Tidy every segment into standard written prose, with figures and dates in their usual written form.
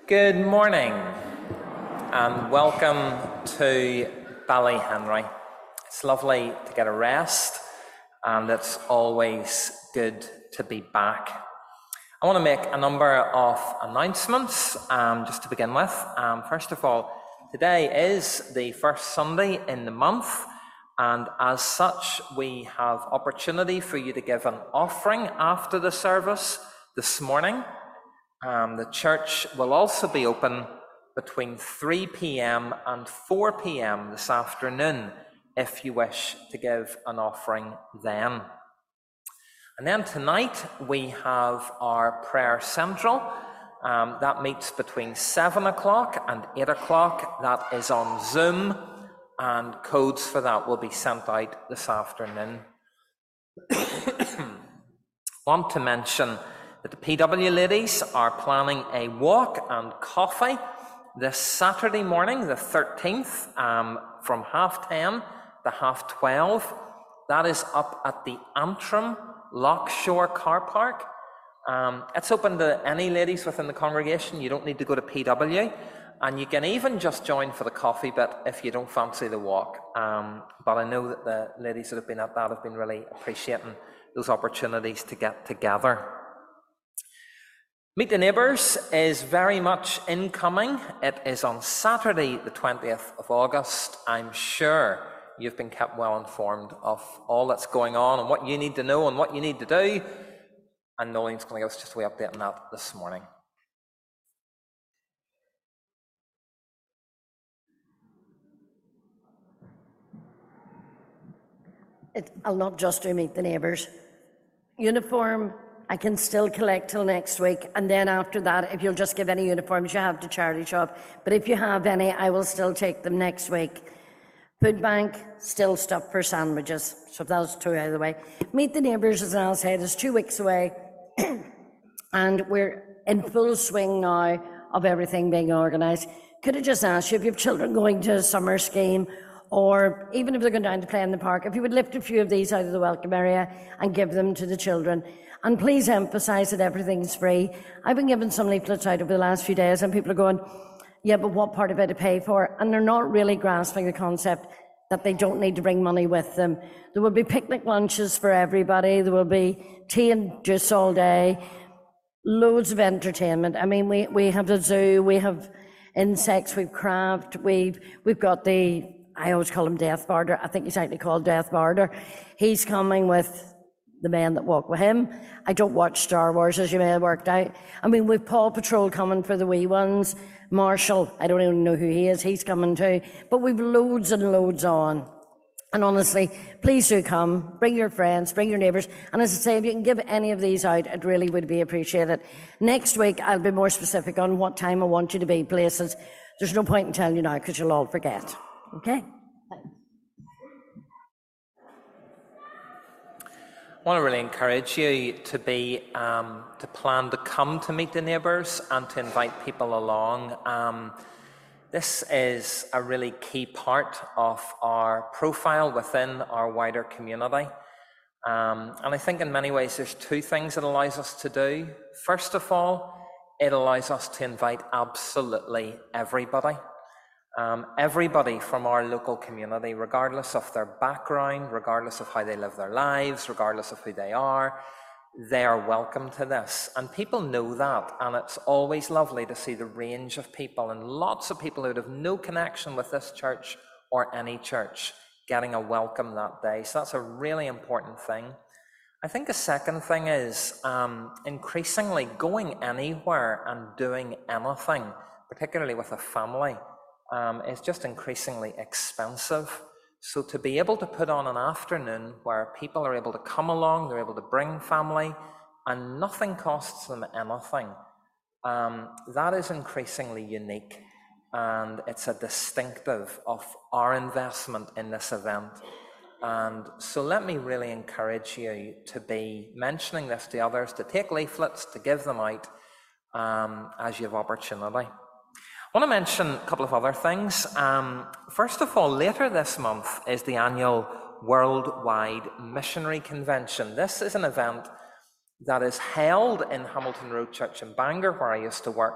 Good morning and welcome to Ballyhenry. It's lovely to get a rest and it's always good to be back. I want to make a number of announcements just to begin with. First of all, today is the first Sunday in the month, and as such we have opportunity for you to give an offering after the service this morning. The church will also be open between 3 p.m. and 4 p.m. this afternoon if you wish to give an offering then. And then tonight we have our prayer central. That meets between 7 o'clock and 8 o'clock. That is on Zoom, and codes for that will be sent out this afternoon. Want to mention that the PW ladies are planning a walk and coffee this Saturday morning, the 13th, from 10:30 to 12:30. That is up at the Antrim Lockshore car park. It's open to any ladies within the congregation. You don't need to go to PW, and you can even just join for the coffee bit if you don't fancy the walk. But I know that the ladies that have been at that have been really appreciating those opportunities to get together. Meet the Neighbours is very much incoming. It is on Saturday, the 20th of August. I'm sure you've been kept well informed of all that's going on and what you need to know and what you need to do. And Nolene's going to give us just a wee update on that this morning. I'll not just do Meet the Neighbours. Uniform, I can still collect till next week, and then after that, if you'll just give any uniforms you have to charity shop, but if you have any, I will still take them next week. Food bank, still stuff for sandwiches, so that's two out of the way. Meet the Neighbours, as Al said, is 2 weeks away, and we're in full swing now of everything being organised. Could I just ask you, if you have children going to a summer scheme, or even if they're going down to play in the park, if you would lift a few of these out of the welcome area and give them to the children. And please emphasise that everything's free. I've been given some leaflets out over the last few days and people are going, yeah, but what part of it to pay for? And they're not really grasping the concept that they don't need to bring money with them. There will be picnic lunches for everybody. There will be tea and juice all day. Loads of entertainment. I mean, we have the zoo, we have insects, we've craft, we've got I always call him Death Barder. I think he's actually called Death Barder. He's coming with the men that walk with him. I don't watch Star Wars, as you may have worked out. I mean, we've Paw Patrol coming for the wee ones. Marshall, I don't even know who he is, he's coming too. But we've loads and loads on. And honestly, please do come. Bring your friends, bring your neighbours. And as I say, if you can give any of these out, it really would be appreciated. Next week, I'll be more specific on what time I want you to be places. There's no point in telling you now because you'll all forget. Okay? I want to really encourage you to plan to come to Meet the Neighbours and to invite people along. This is a really key part of our profile within our wider community. And I think in many ways there's two things it allows us to do. First of all, it allows us to invite absolutely everybody. Everybody from our local community, regardless of their background, regardless of how they live their lives, regardless of who they are welcome to this. And people know that, and it's always lovely to see the range of people and lots of people who would have no connection with this church or any church getting a welcome that day. So that's a really important thing. I think a second thing is increasingly going anywhere and doing anything, particularly with a family, is just increasingly expensive. So to be able to put on an afternoon where people are able to come along, they're able to bring family, and nothing costs them anything, that is increasingly unique. And it's a distinctive of our investment in this event. And so let me really encourage you to be mentioning this to others, to take leaflets, to give them out as you have opportunity. I want to mention a couple of other things. First of all, later this month is the annual Worldwide Missionary Convention. This is an event that is held in Hamilton Road Church in Bangor, where I used to work,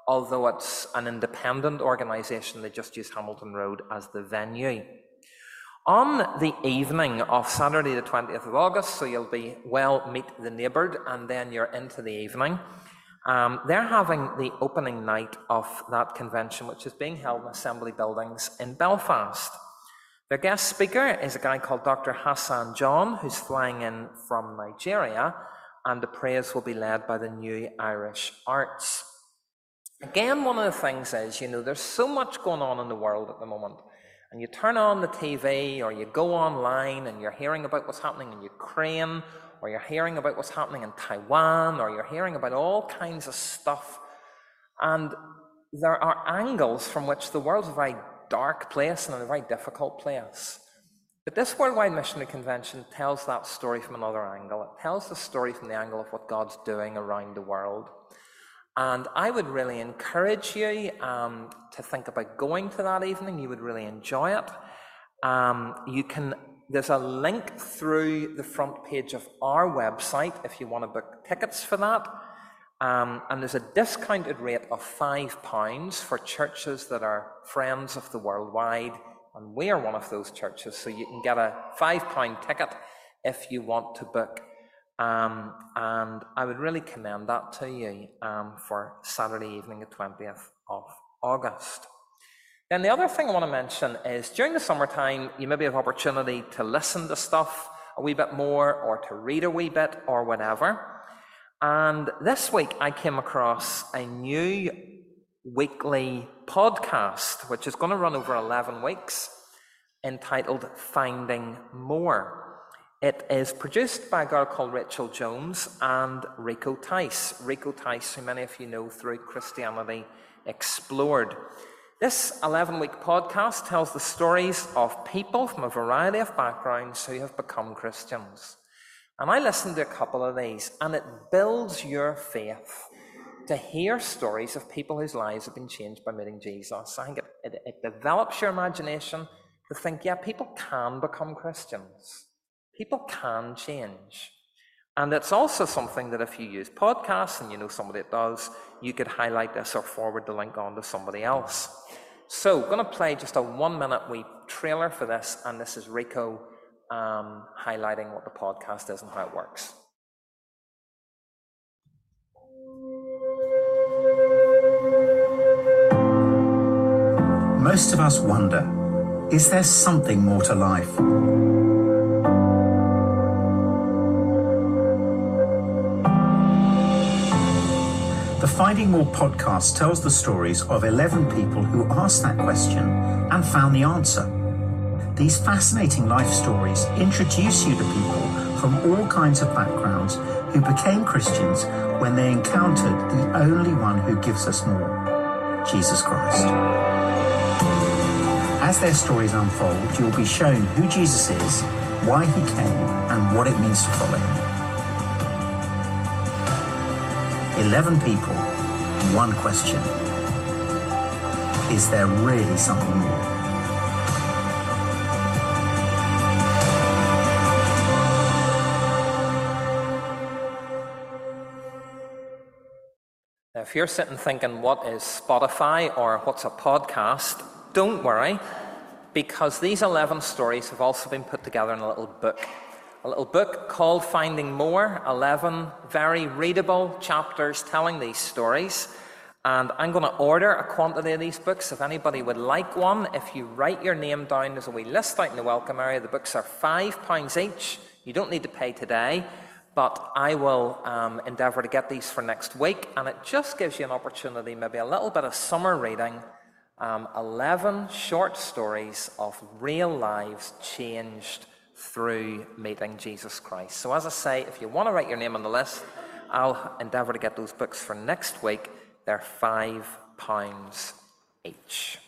although it's an independent organisation, they just use Hamilton Road as the venue. On the evening of Saturday the 20th of August, so you'll be well meet the neighboured, and then you're into the evening, they're having the opening night of that convention, which is being held in Assembly Buildings in Belfast. Their guest speaker is a guy called Dr. Hassan John, who's flying in from Nigeria, and the praise will be led by the New Irish Arts. Again, one of the things is, there's so much going on in the world at the moment, and you turn on the TV or you go online and you're hearing about what's happening in Ukraine, or you're hearing about what's happening in Taiwan, or you're hearing about all kinds of stuff, and there are angles from which the world's a very dark place and a very difficult place. But this Worldwide Missionary Convention tells that story from another angle. It tells the story from the angle of what God's doing around the world. And I would really encourage you to think about going to that evening. You would really enjoy it. There's a link through the front page of our website if you want to book tickets for that. And there's a discounted rate of £5 for churches that are friends of the Worldwide, and we are one of those churches, so you can get a £5 ticket if you want to book. And I would really commend that to you for Saturday evening, the 20th of August. Then the other thing I want to mention is during the summertime, you maybe have opportunity to listen to stuff a wee bit more, or to read a wee bit, or whatever. And this week I came across a new weekly podcast, which is going to run over 11 weeks, entitled Finding More. It is produced by a girl called Rachel Jones and Rico Tice. Rico Tice, who many of you know through Christianity Explored. This 11-week podcast tells the stories of people from a variety of backgrounds who have become Christians. And I listened to a couple of these, and it builds your faith to hear stories of people whose lives have been changed by meeting Jesus. I think it develops your imagination to think, yeah, people can become Christians. People can change. And it's also something that if you use podcasts and you know somebody that does, you could highlight this or forward the link on to somebody else. So, I'm going to play just a 1-minute wee trailer for this, and this is Rico highlighting what the podcast is and how it works. Most of us wonder, is there something more to life? The Finding More podcast tells the stories of 11 people who asked that question and found the answer. These fascinating life stories introduce you to people from all kinds of backgrounds who became Christians when they encountered the only one who gives us more, Jesus Christ. As their stories unfold, you'll be shown who Jesus is, why he came, and what it means to follow him. 11 people, one question. Is there really something more? Now, if you're sitting thinking, what is Spotify or what's a podcast? Don't worry, because these 11 stories have also been put together in a little book called Finding More, 11 very readable chapters telling these stories. And I'm going to order a quantity of these books. If anybody would like one, if you write your name down, there's a wee list out in the welcome area. The books are £5 each. You don't need to pay today, but I will endeavour to get these for next week. And it just gives you an opportunity, maybe a little bit of summer reading, 11 short stories of real lives changed through meeting Jesus Christ. So as I say, if you want to write your name on the list, I'll endeavour to get those books for next week. They're £5 each.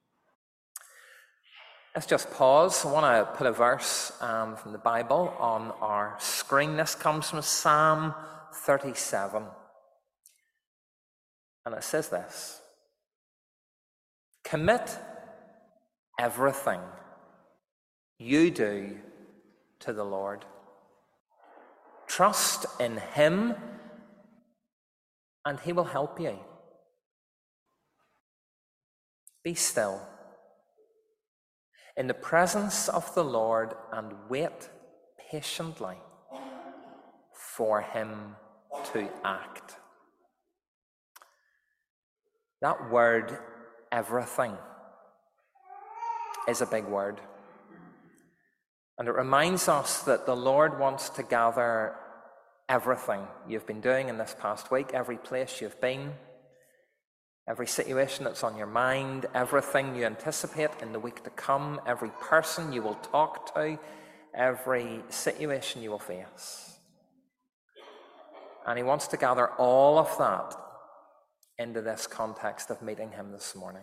Let's just pause. I want to put a verse from the Bible on our screen. This comes from Psalm 37. And it says this: commit everything you do to the Lord. Trust in him, and he will help you. Be still in the presence of the Lord and wait patiently for him to act. That word, everything, is a big word. And it reminds us that the Lord wants to gather everything you've been doing in this past week, every place you've been, every situation that's on your mind, everything you anticipate in the week to come, every person you will talk to, every situation you will face. And he wants to gather all of that into this context of meeting him this morning.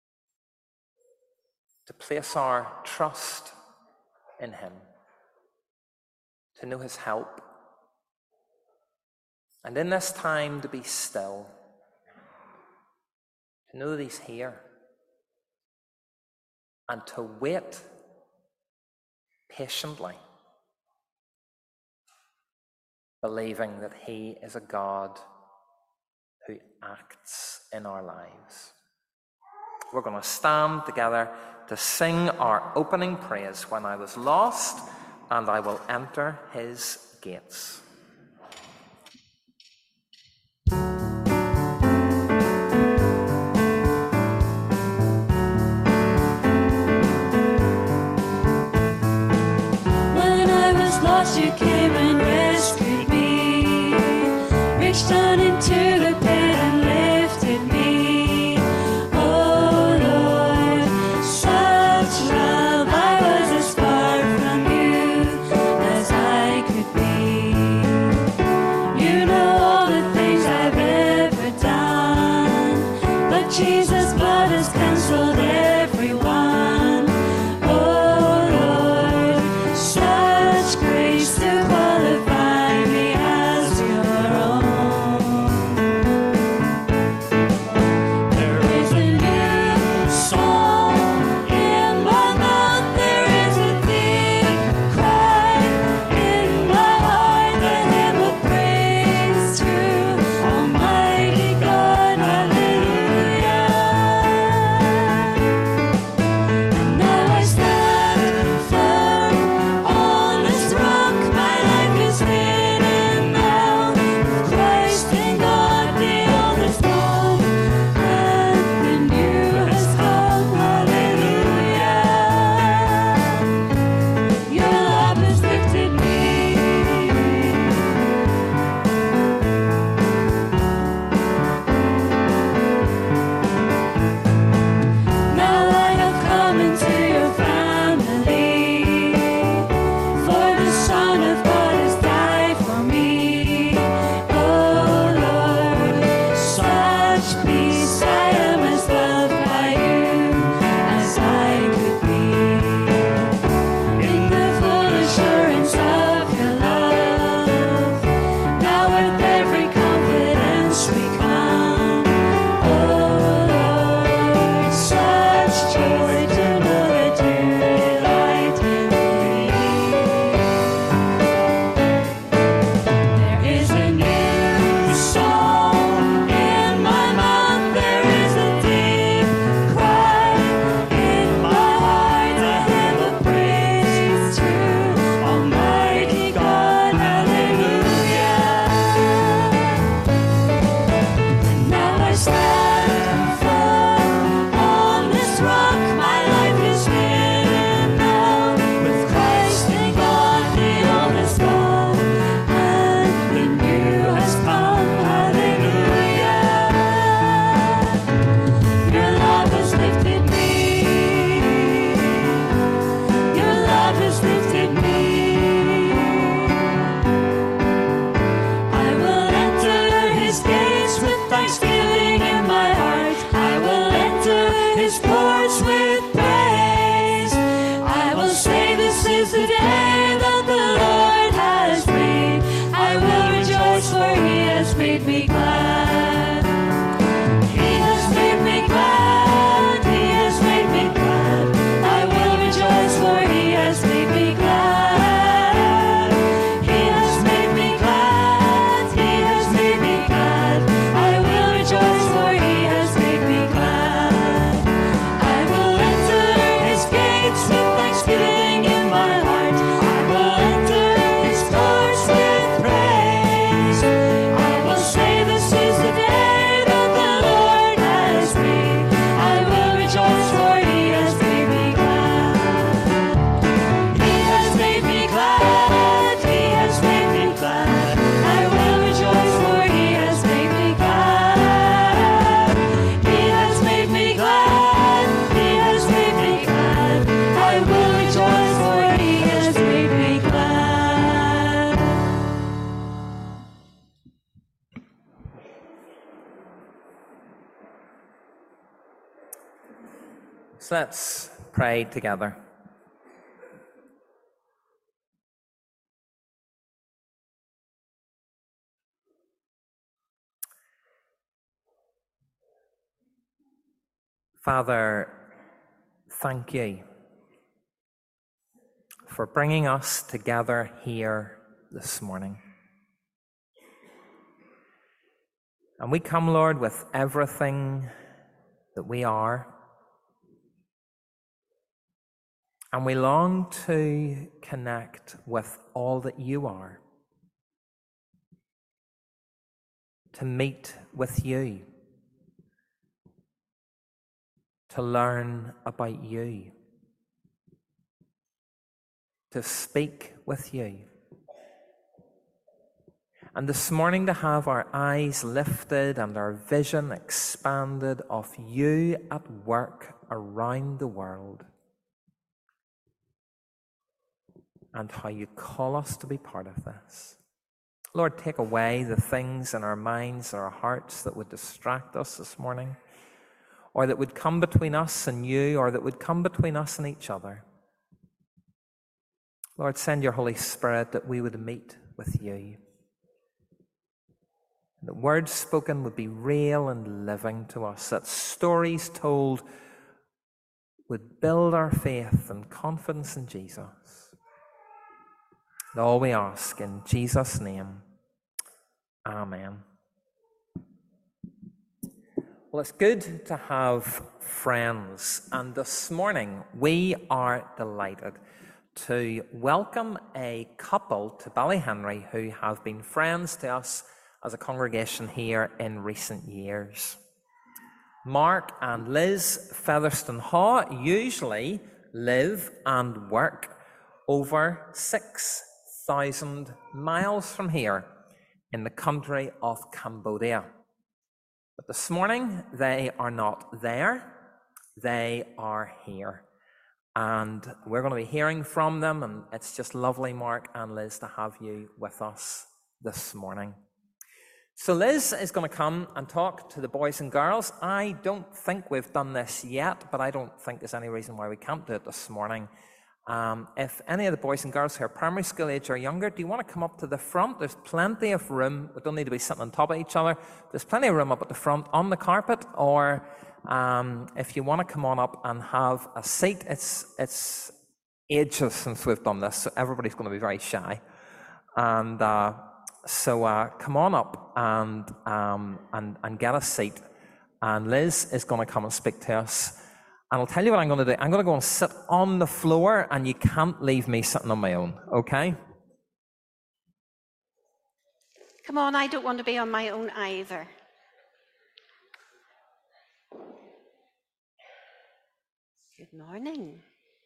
To place our trust in him, to know his help, and in this time to be still, to know that he's here, and to wait patiently, believing that he is a God who acts in our lives. We're going to stand together to sing our opening praise, When I Was Lost and I Will Enter His Gates. When I was lost, you came and rescued me, reached down into the pit and lifted me. Oh Lord, such love, I was as far from you as I could be. You know all the things I've ever done, but Jesus' blood has cancelled every one. Oh Lord, such grace to qualify me as your own. There is a new song in my mouth, there is a deep cry in my heart, the hymn of praise to Almighty God. Hallelujah. So let's pray together. Father, thank you for bringing us together here this morning. And we come, Lord, with everything that we are. And we long to connect with all that you are, to meet with you, to learn about you, to speak with you. And this morning to have our eyes lifted and our vision expanded of you at work around the world, and how you call us to be part of this. Lord, take away the things in our minds or our hearts that would distract us this morning, or that would come between us and you, or that would come between us and each other. Lord, send your Holy Spirit that we would meet with you. That words spoken would be real and living to us, that stories told would build our faith and confidence in Jesus. And all we ask in Jesus' name, amen. Well, it's good to have friends, and this morning we are delighted to welcome a couple to Ballyhenry who have been friends to us as a congregation here in recent years. Mark and Liz Featherstone Haw usually live and work over 6,000 miles from here in the country of Cambodia. But this morning they are not there, they are here. And we're going to be hearing from them, and it's just lovely, Mark and Liz, to have you with us this morning. So Liz is going to come and talk to the boys and girls. I don't think we've done this yet, but I don't think there's any reason why we can't do it this morning. If any of the boys and girls who are primary school age or younger, do you want to come up to the front? There's plenty of room. We don't need to be sitting on top of each other. There's plenty of room up at the front on the carpet, or if you want to come on up and have a seat. It's ages since we've done this, so everybody's going to be very shy. And so come on up and get a seat. And Liz is going to come and speak to us. And I'll tell you what I'm going to do. I'm going to go and sit on the floor, and you can't leave me sitting on my own, okay? Come on, I don't want to be on my own either. Good morning.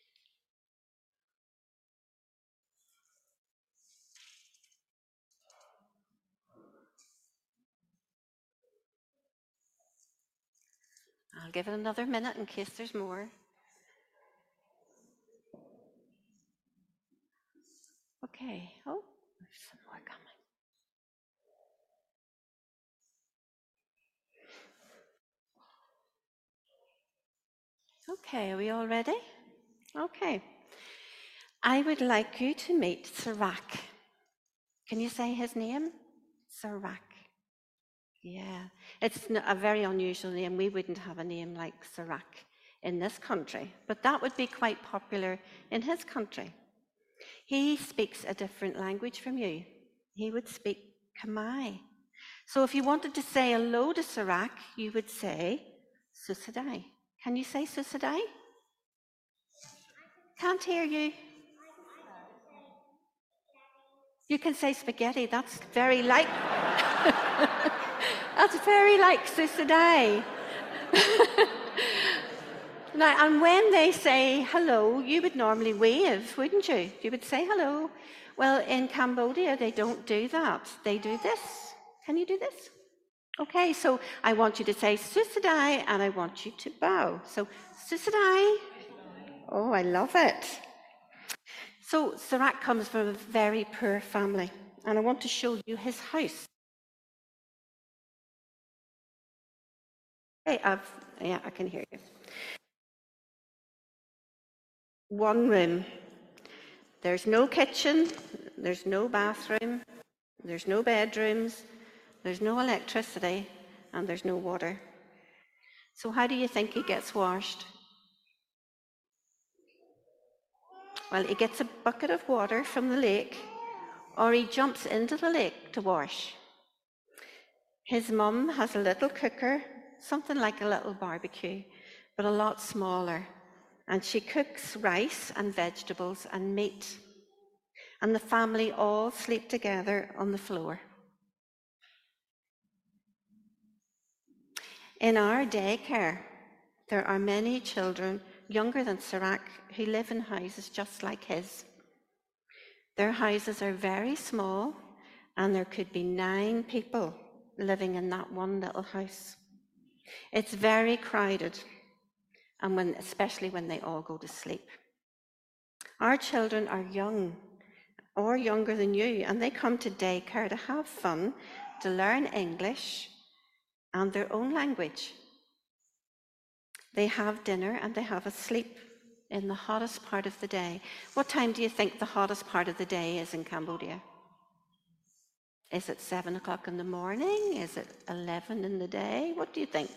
I'll give it another minute in case there's more. Okay. Oh, there's some more coming. Okay, are we all ready? Okay. I would like you to meet Sirach. Can you say his name? Sirach. Yeah, it's a very unusual name. We wouldn't have a name like Sirach in this country, but that would be quite popular in his country. He speaks a different language from you. He would speak Khmer. So if you wanted to say hello to Sirach, you would say Susadai. Can you say Susadai? Can't hear you. You can say spaghetti. That's very like that's very like Susadai. Now, and when they say hello, you would normally wave, wouldn't you? You would say hello. Well, in Cambodia, they don't do that. They do this. Can you do this? Okay, so I want you to say Susadai, and I want you to bow. So Susadai. Oh, I love it. So Sirach comes from a very poor family, and I want to show you his house. Hey, I can hear you. one room. There's no kitchen, there's no bathroom, there's no bedrooms, there's no electricity, and there's no water. So how do you think he gets washed? Well, he gets a bucket of water from the lake, or he jumps into the lake to wash. His mum has a little cooker, something like a little barbecue, but a lot smaller. And she cooks rice and vegetables and meat. And the family all sleep together on the floor. In our daycare, there are many children younger than Sirach who live in houses just like his. Their houses are very small, and there could be 9 people living in that one little house. It's very crowded, and especially when they all go to sleep. Our children are young or younger than you, and they come to daycare to have fun, to learn English and their own language. They have dinner and they have a sleep in the hottest part of the day. What time do you think the hottest part of the day is in Cambodia? Is it 7 o'clock in the morning? Is it 11 in the day? What do you think?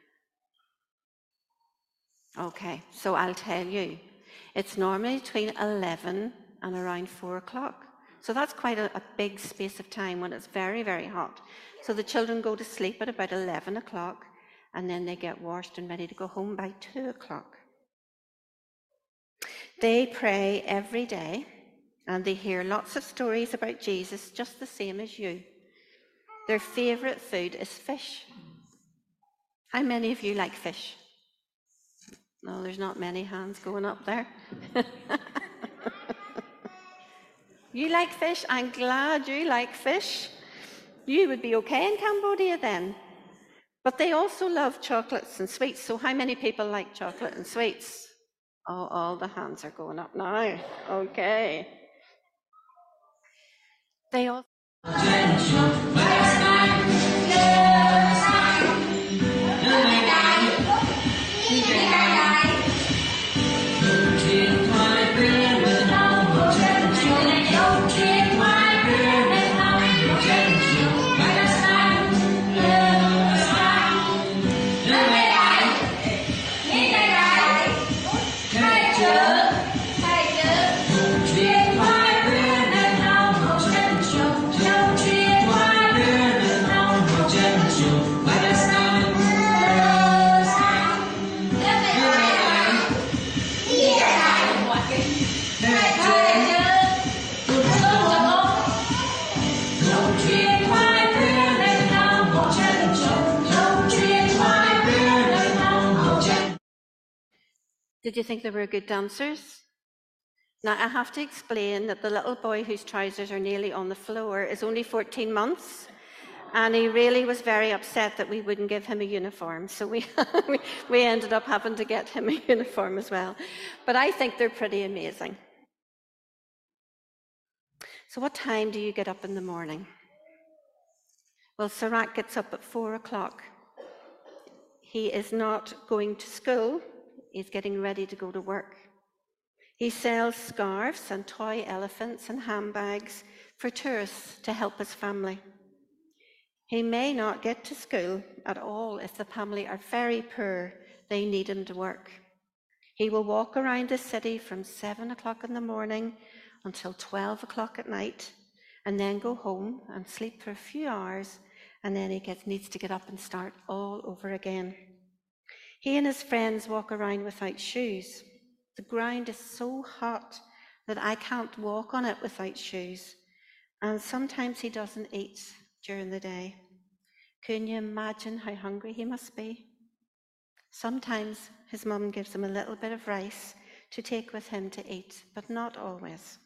Okay, so I'll tell you. It's normally between 11 and around 4 o'clock. So that's quite a big space of time when it's very, very hot. So the children go to sleep at about 11 o'clock, and then they get washed and ready to go home by 2 o'clock. They pray every day, and they hear lots of stories about Jesus, just the same as you. Their favourite food is fish. How many of you like fish? No, there's not many hands going up there. You like fish? I'm glad you like fish. You would be okay in Cambodia then. But they also love chocolates and sweets. So how many people like chocolate and sweets? Oh, all the hands are going up now. Okay. They all. Did you think they were good dancers? Now, I have to explain that the little boy whose trousers are nearly on the floor is only 14 months, and he really was very upset that we wouldn't give him a uniform. So we ended up having to get him a uniform as well. But I think they're pretty amazing. So what time do you get up in the morning? Well, Sirach gets up at 4 o'clock. He is not going to school. He's getting ready to go to work. He sells scarves and toy elephants and handbags for tourists to help his family. He may not get to school at all if the family are very poor. They need him to work. He will walk around the city from 7 o'clock in the morning until 12 o'clock at night, and then go home and sleep for a few hours, and then he needs to get up and start all over again. He and his friends walk around without shoes. The ground is so hot that I can't walk on it without shoes. And sometimes he doesn't eat during the day. Can you imagine how hungry he must be? Sometimes his mum gives him a little bit of rice to take with him to eat, but not always.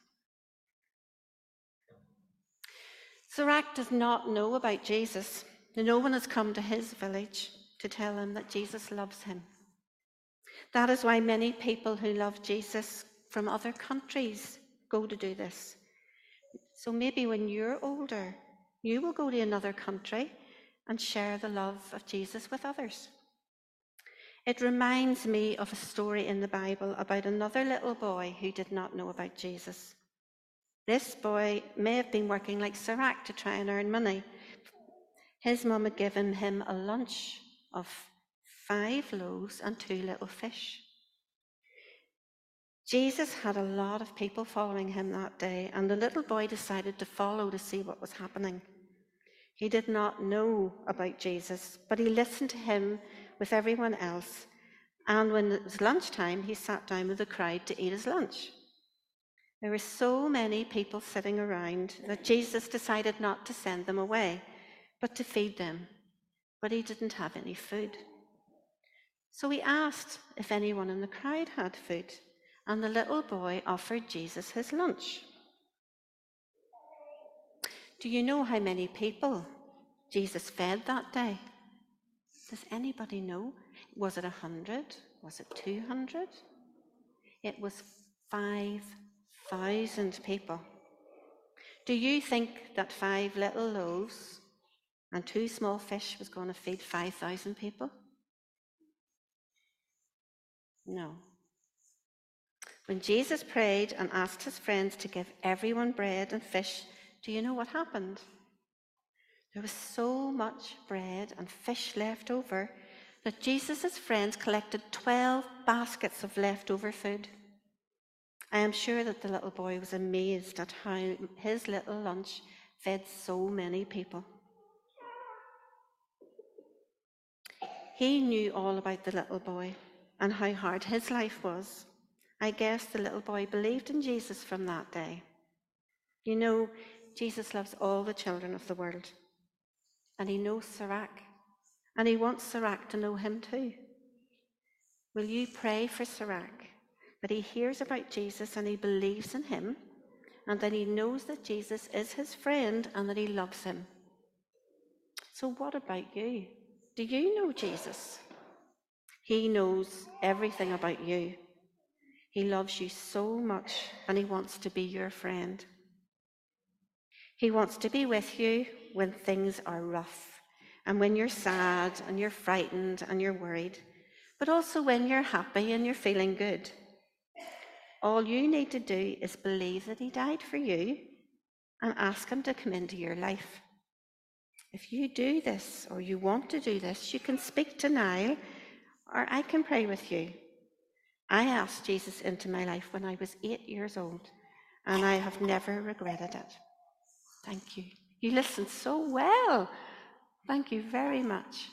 Sirach does not know about Jesus. No one has come to his village to tell him that Jesus loves him. That is why many people who love Jesus from other countries go to do this. So maybe when you're older, you will go to another country and share the love of Jesus with others. It reminds me of a story in the Bible about another little boy who did not know about Jesus. This boy may have been working like Sirach to try and earn money. His mum had given him a lunch of 5 loaves and 2 little fish. Jesus had a lot of people following him that day, and the little boy decided to follow to see what was happening. He did not know about Jesus, but he listened to him with everyone else, and when it was lunchtime, he sat down with the crowd to eat his lunch. There were so many people sitting around that Jesus decided not to send them away, but to feed them. But he didn't have any food. So he asked if anyone in the crowd had food, and the little boy offered Jesus his lunch. Do you know how many people Jesus fed that day? Does anybody know? Was it 100? Was it 200? It was 5,000 people. Do you think that 5 little loaves and 2 small fish was going to feed 5,000 people? No. When Jesus prayed and asked his friends to give everyone bread and fish, do you know what happened? There was so much bread and fish left over that Jesus' friends collected 12 baskets of leftover food. I am sure that the little boy was amazed at how his little lunch fed so many people. He knew all about the little boy and how hard his life was. I guess the little boy believed in Jesus from that day. You know, Jesus loves all the children of the world. And he knows Sirach. And he wants Sirach to know him too. Will you pray for Sirach that he hears about Jesus and he believes in him, and that he knows that Jesus is his friend and that he loves him? So what about you? Do you know Jesus? He knows everything about you. He loves you so much, and he wants to be your friend. He wants to be with you when things are rough, and when you're sad and you're frightened and you're worried, but also when you're happy and you're feeling good. All you need to do is believe that he died for you and ask him to come into your life. If you do this, or you want to do this, you can speak to Niall, or I can pray with you. I asked Jesus into my life when I was 8 years old, and I have never regretted it. Thank you. You listened so well. Thank you very much.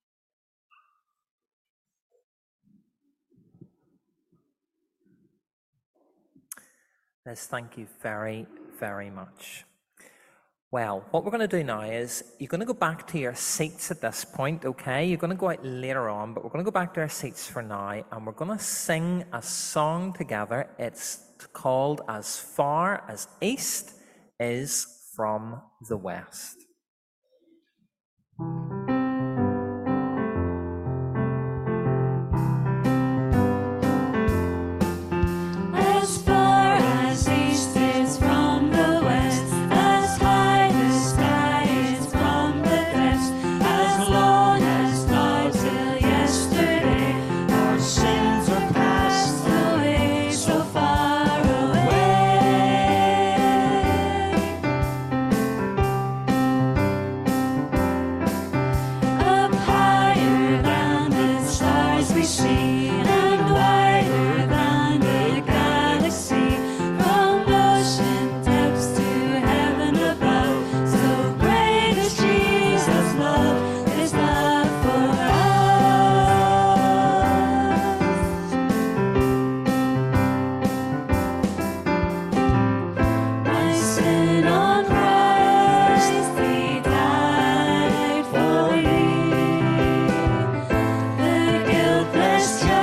Liz, thank you very, very much. Well, what we're going to do now is you're going to go back to your seats at this point, okay? You're going to go out later on, but we're going to go back to our seats for now, and we're going to sing a song together. It's called As Far as East Is from the West. As far as east is from the west, as high the sky is from the depths, as long as now till yesterday, our sins are passed away, so far away. Up higher than the stars we see, and wider than the galaxy, from ocean depths to heaven above, so great is Jesus' love, his love for us. My sin on Christ, he died for me. The guiltless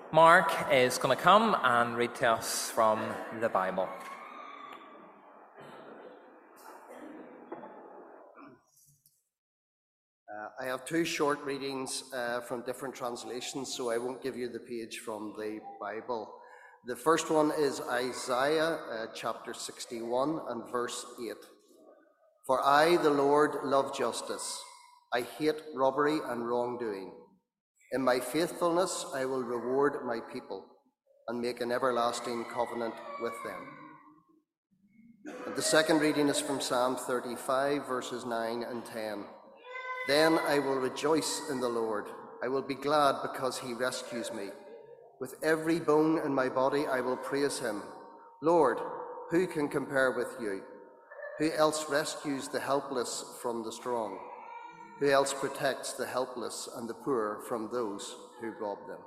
Mark is going to come and read to us from the Bible. I have two short readings from different translations, so I won't give you the page from the Bible. The first one is Isaiah chapter 61 and verse 8. For I, the Lord, love justice. I hate robbery and wrongdoing. In my faithfulness I will reward my people and make an everlasting covenant with them. And the second reading is from Psalm 35, verses 9 and 10. Then I will rejoice in the Lord. I will be glad because he rescues me. With every bone in my body I will praise him. Lord, who can compare with you? Who else rescues the helpless from the strong? Who else protects the helpless and the poor from those who rob them?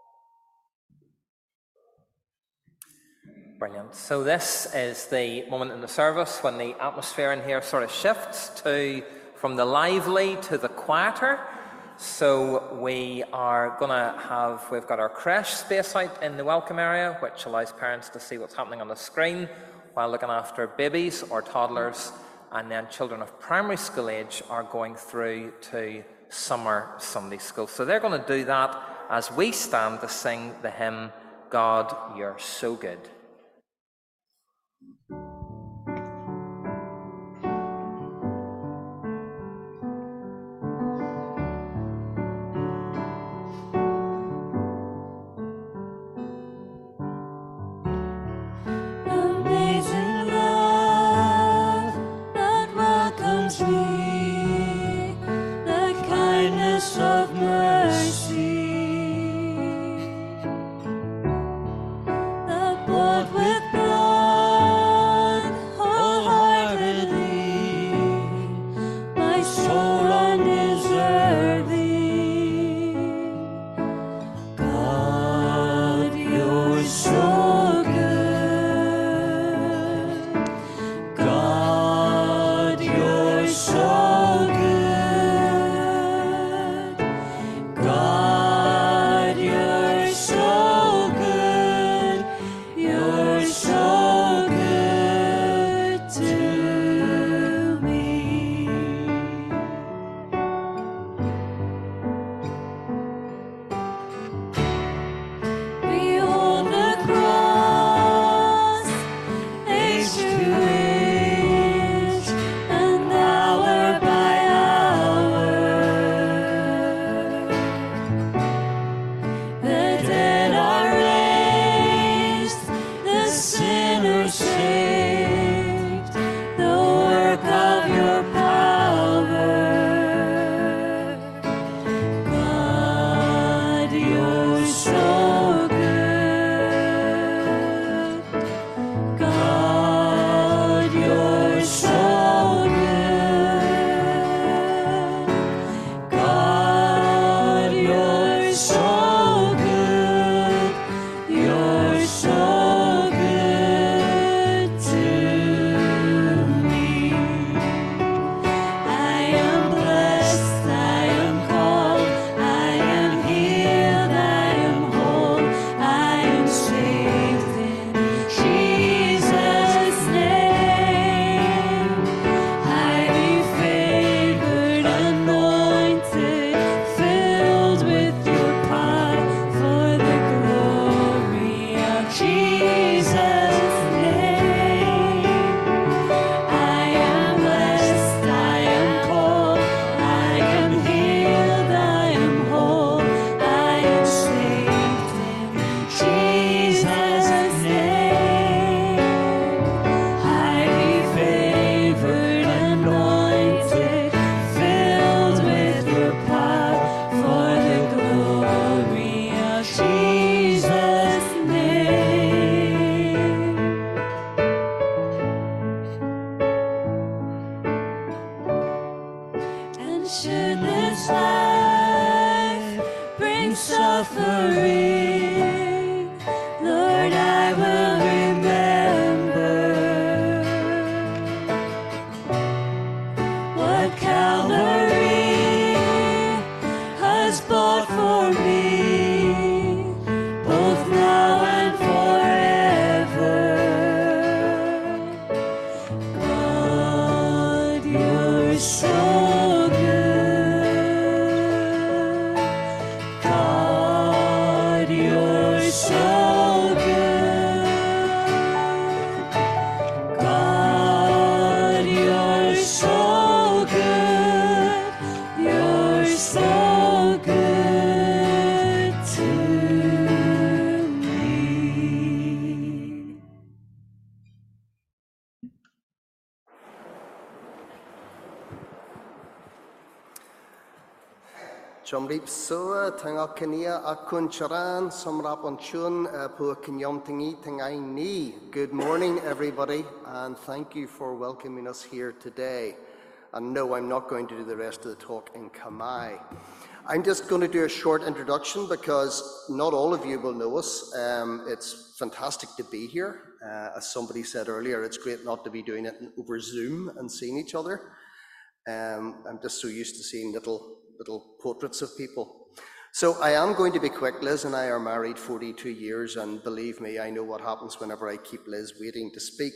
Brilliant. So this is the moment in the service when the atmosphere in here sort of shifts from the lively to the quieter. So we've got our creche space out in the welcome area, which allows parents to see what's happening on the screen while looking after babies or toddlers, and then children of primary school age are going through to summer Sunday school. So they're going to do that as we stand to sing the hymn, God, You're So Good. Amazing love that welcomes me, the kindness of mercy that bought with blood wholeheartedly my soul undeserving. God, you're so good. God, you're so good. God, you're so good. You're so good. God, you're so good. You're so good to me. Chomrip Sua, Tanga Kania, Akun Charan, Samrap on Chun, Pua Kinyom Tingi, Tingai Ni. Good morning, everybody, and thank you for welcoming us here today. And no, I'm not going to do the rest of the talk in Khmer. I'm just going to do a short introduction because not all of you will know us. It's fantastic to be here. As somebody said earlier, it's great not to be doing it over Zoom and seeing each other. I'm just so used to seeing little portraits of people. So I am going to be quick. Liz and I are married 42 years, and believe me, I know what happens whenever I keep Liz waiting to speak.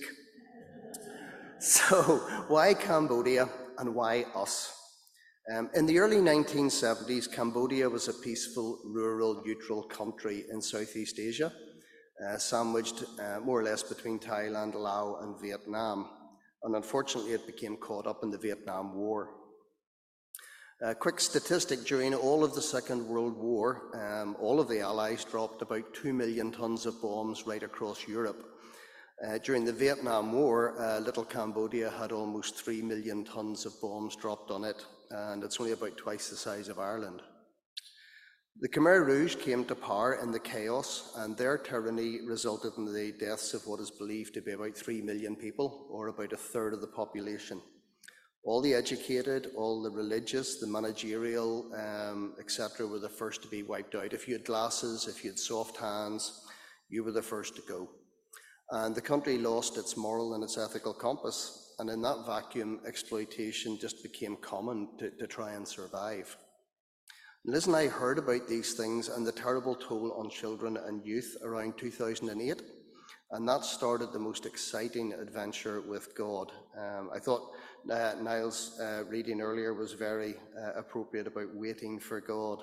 So why Cambodia and why us? In the early 1970s, Cambodia was a peaceful, rural, neutral country in Southeast Asia, sandwiched more or less between Thailand, Laos, and Vietnam. And unfortunately, it became caught up in the Vietnam War. A quick statistic, during all of the Second World War, all of the Allies dropped about 2 million tons of bombs right across Europe. During the Vietnam War, little Cambodia had almost 3 million tons of bombs dropped on it, and it's only about twice the size of Ireland. The Khmer Rouge came to power in the chaos, and their tyranny resulted in the deaths of what is believed to be about 3 million people, or about a third of the population. All the educated, all the religious, the managerial, etc. were the first to be wiped out. If you had glasses, if you had soft hands, you were the first to go. And the country lost its moral and its ethical compass, and in that vacuum, exploitation just became common to try and survive. Liz and I heard about these things and the terrible toll on children and youth around 2008, and that started the most exciting adventure with God. I thought Niall's reading earlier was very appropriate about waiting for God.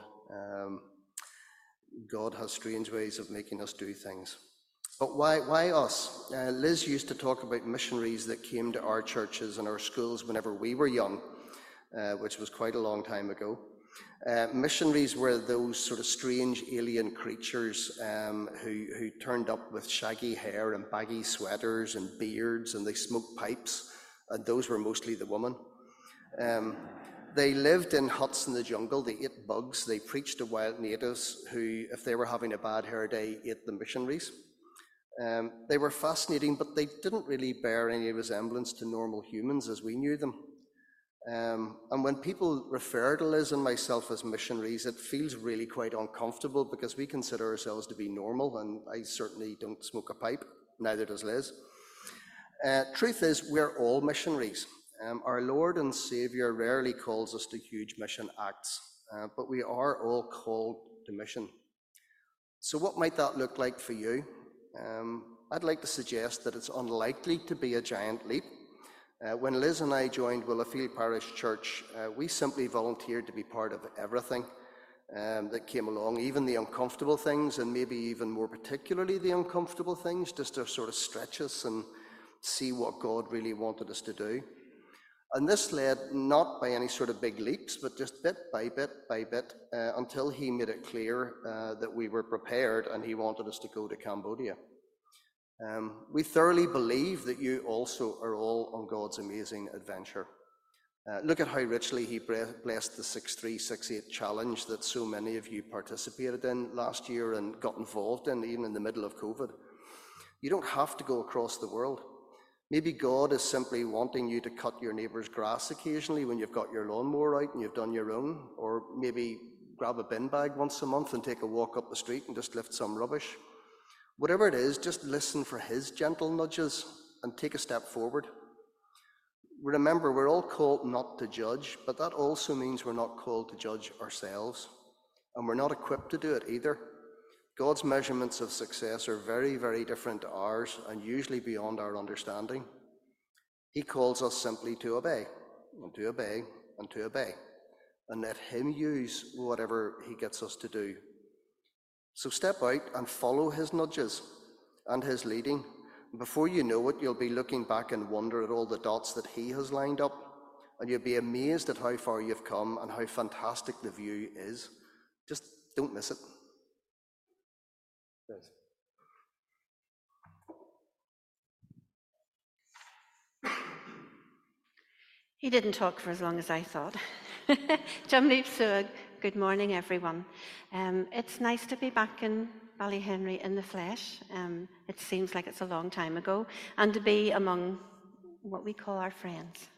God has strange ways of making us do things. But why us? Liz used to talk about missionaries that came to our churches and our schools whenever we were young, which was quite a long time ago. Missionaries were those sort of strange alien creatures who turned up with shaggy hair and baggy sweaters and beards, and they smoked pipes, and those were mostly the women. They lived in huts in the jungle, they ate bugs, they preached to wild natives who, if they were having a bad hair day, ate the missionaries. They were fascinating, but they didn't really bear any resemblance to normal humans as we knew them. And when people refer to Liz and myself as missionaries, it feels really quite uncomfortable because we consider ourselves to be normal, and I certainly don't smoke a pipe, neither does Liz. Truth is, we're all missionaries. Our Lord and Saviour rarely calls us to huge mission acts, but we are all called to mission. So what might that look like for you? I'd like to suggest that it's unlikely to be a giant leap. When Liz and I joined Willowfield Parish Church, we simply volunteered to be part of everything that came along, even the uncomfortable things, and maybe even more particularly the uncomfortable things, just to sort of stretch us and see what God really wanted us to do. And this led not by any sort of big leaps, but just bit by bit by bit, until he made it clear that we were prepared and he wanted us to go to Cambodia. We thoroughly believe that you also are all on God's amazing adventure. Look at how richly he blessed the 6368 challenge that so many of you participated in last year and got involved in, even in the middle of COVID. You don't have to go across the world. Maybe God is simply wanting you to cut your neighbour's grass occasionally when you've got your lawnmower out and you've done your own, or maybe grab a bin bag once a month and take a walk up the street and just lift some rubbish. Whatever it is, just listen for his gentle nudges and take a step forward. Remember, we're all called not to judge, but that also means we're not called to judge ourselves, and we're not equipped to do it either. God's measurements of success are very, very different to ours and usually beyond our understanding. He calls us simply to obey, and to obey, and to obey, and let him use whatever he gets us to do. So step out and follow his nudges and his leading. Before you know it, you'll be looking back in wonder at all the dots that he has lined up, and you'll be amazed at how far you've come and how fantastic the view is. Just don't miss it. Yes. He didn't talk for as long as I thought. Jumleep Suag, good morning, everyone. It's nice to be back in Ballyhenry in the flesh. It seems like it's a long time ago, and to be among what we call our friends.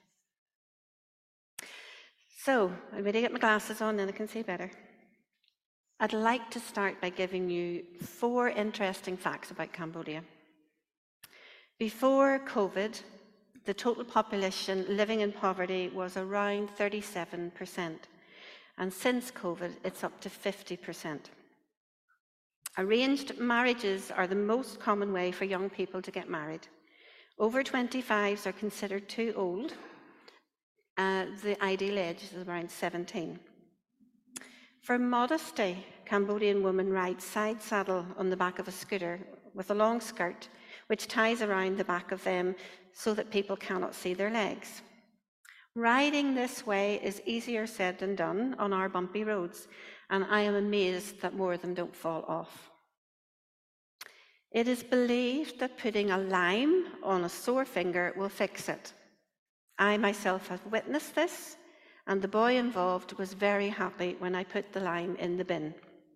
So, I'm ready to get my glasses on, then I can see better. I'd like to start by giving you 4 interesting facts about Cambodia. Before COVID, the total population living in poverty was around 37%, and since COVID, it's up to 50%. Arranged marriages are the most common way for young people to get married. Over 25s are considered too old. The ideal age is around 17. For modesty, Cambodian women ride side saddle on the back of a scooter with a long skirt, which ties around the back of them so that people cannot see their legs. Riding this way is easier said than done on our bumpy roads, and I am amazed that more of them don't fall off. It is believed that putting a lime on a sore finger will fix it. I myself have witnessed this, and the boy involved was very happy when I put the lime in the bin.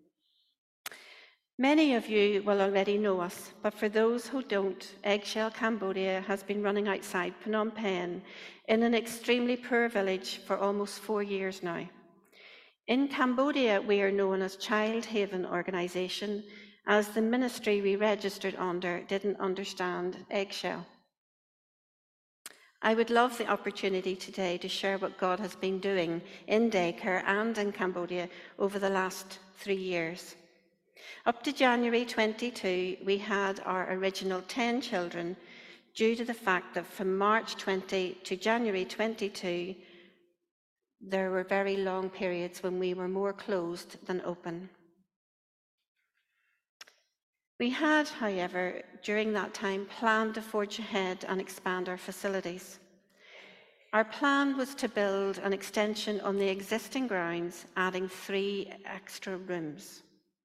Many of you will already know us, but for those who don't, Eggshell Cambodia has been running outside Phnom Penh in an extremely poor village for almost 4 years now. In Cambodia, we are known as Child Haven Organisation, as the ministry we registered under didn't understand Eggshell. I would love the opportunity today to share what God has been doing in daycare and in Cambodia over the last 3 years. Up to January 22, we had our original 10 children due to the fact that from March 20 to January 22, there were very long periods when we were more closed than open. We had, however, during that time planned to forge ahead and expand our facilities. Our plan was to build an extension on the existing grounds, adding 3 extra rooms.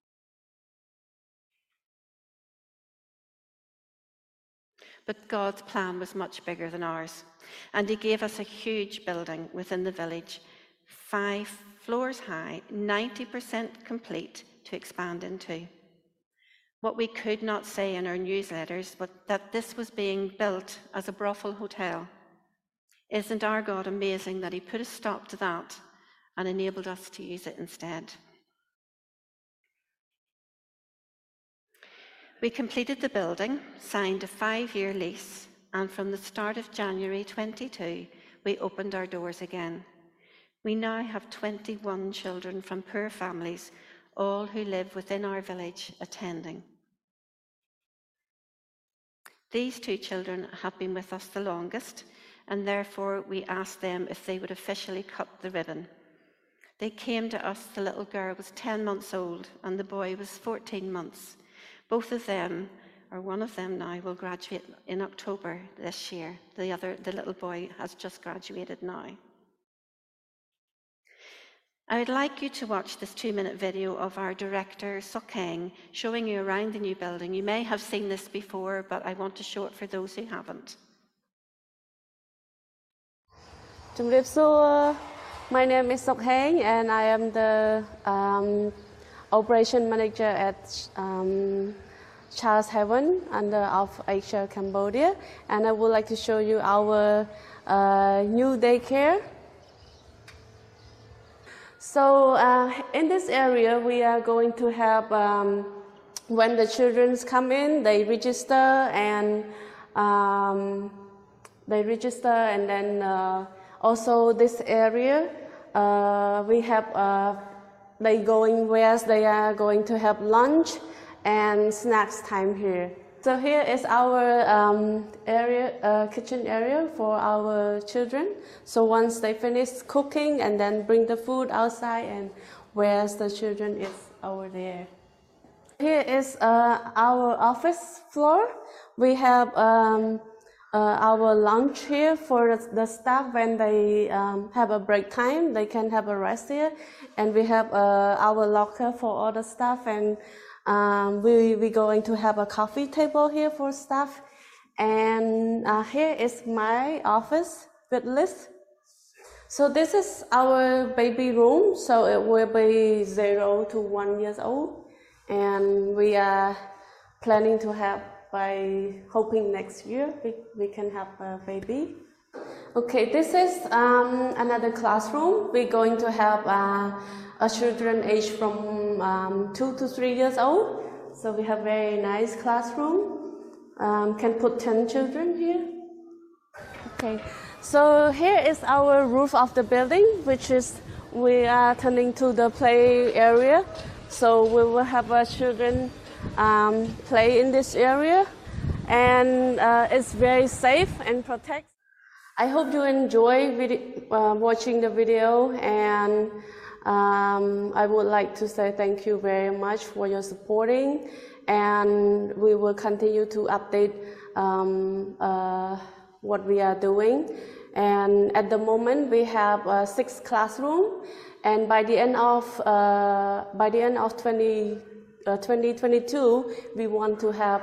But God's plan was much bigger than ours, and he gave us a huge building within the village, 5 floors high, 90% complete to expand into. What we could not say in our newsletters was that this was being built as a brothel hotel. Isn't our God amazing that he put a stop to that and enabled us to use it instead? We completed the building, signed a 5-year lease, and from the start of January 22, we opened our doors again. We now have 21 children from poor families, all who live within our village, attending. These 2 children have been with us the longest, and therefore we asked them if they would officially cut the ribbon. They came to us, the little girl was 10 months old, and the boy was 14 months. Both of them, or one of them now, will graduate in October this year. The little boy has just graduated now. I would like you to watch this 2-minute video of our director, Sok Heng, showing you around the new building. You may have seen this before, but I want to show it for those who haven't. My name is Sok Heng, and I am the operation manager at Child's Haven under of Eggshell Cambodia, and I would like to show you our new daycare. So in this area, we are going to have, when the children come in, they register, and then also this area, we have they are going to have lunch and snacks time here. So here is our kitchen area for our children. So once they finish cooking and then bring the food outside, and where's the children is over there. Here is our office floor. We have our lunch here for the staff when they have a break time. They can have a rest here. And we have our locker for all the staff. And we're going to have a coffee table here for staff. And here is my office with list. So this is our baby room. So it will be 0 to 1 years old. And we are planning to have, by hoping next year we can have a baby. Okay, this is another classroom. We're going to have a children age from 2 to 3 years old. So we have very nice classroom. Can put 10 children here. Okay, so here is our roof of the building, which is we are turning to the play area. So we will have our children play in this area, and it's very safe and protected. I hope you enjoy watching the video, and I would like to say thank you very much for your supporting, and we will continue to update what we are doing. And at the moment we have 6 classrooms. And by the end of 2022, we want to have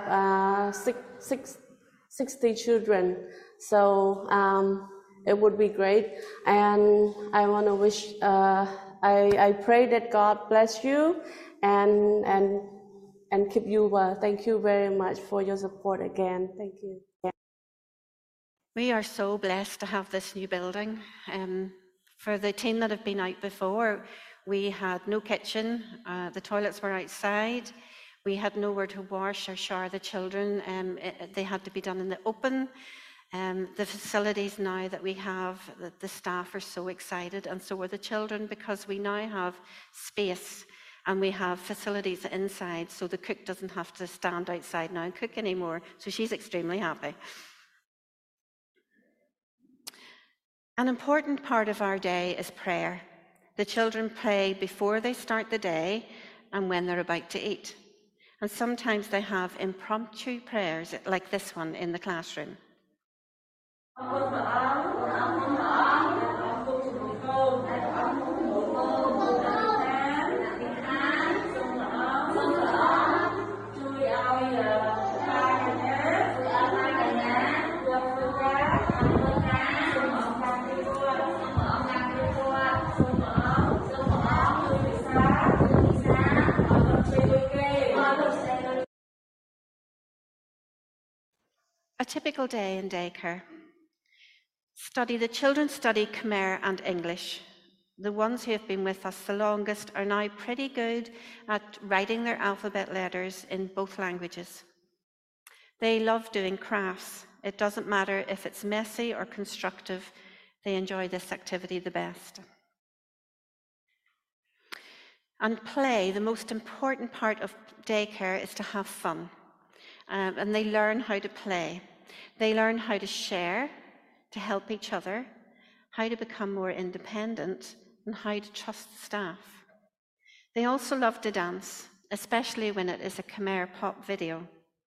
60 children. So it would be great. And I want to wish. I pray that God bless you and keep you well. Thank you very much for your support again. Thank you. We are so blessed to have this new building. For the team that have been out before, we had no kitchen, the toilets were outside, we had nowhere to wash or shower the children, they had to be done in the open. The facilities now that we have, the staff are so excited, and so are the children, because we now have space and we have facilities inside, so the cook doesn't have to stand outside now and cook anymore, so she's extremely happy. An important part of our day is prayer. The children pray before they start the day and when they're about to eat. And sometimes they have impromptu prayers like this one in the classroom. A typical day in daycare. The children study Khmer and English. The ones who have been with us the longest are now pretty good at writing their alphabet letters in both languages. They love doing crafts. It doesn't matter if it's messy or constructive, they enjoy this activity the best. And play, the most important part of daycare is to have fun. And they learn how to play. They learn how to share, to help each other, how to become more independent, and how to trust the staff. They also love to dance, especially when it is a Khmer pop video.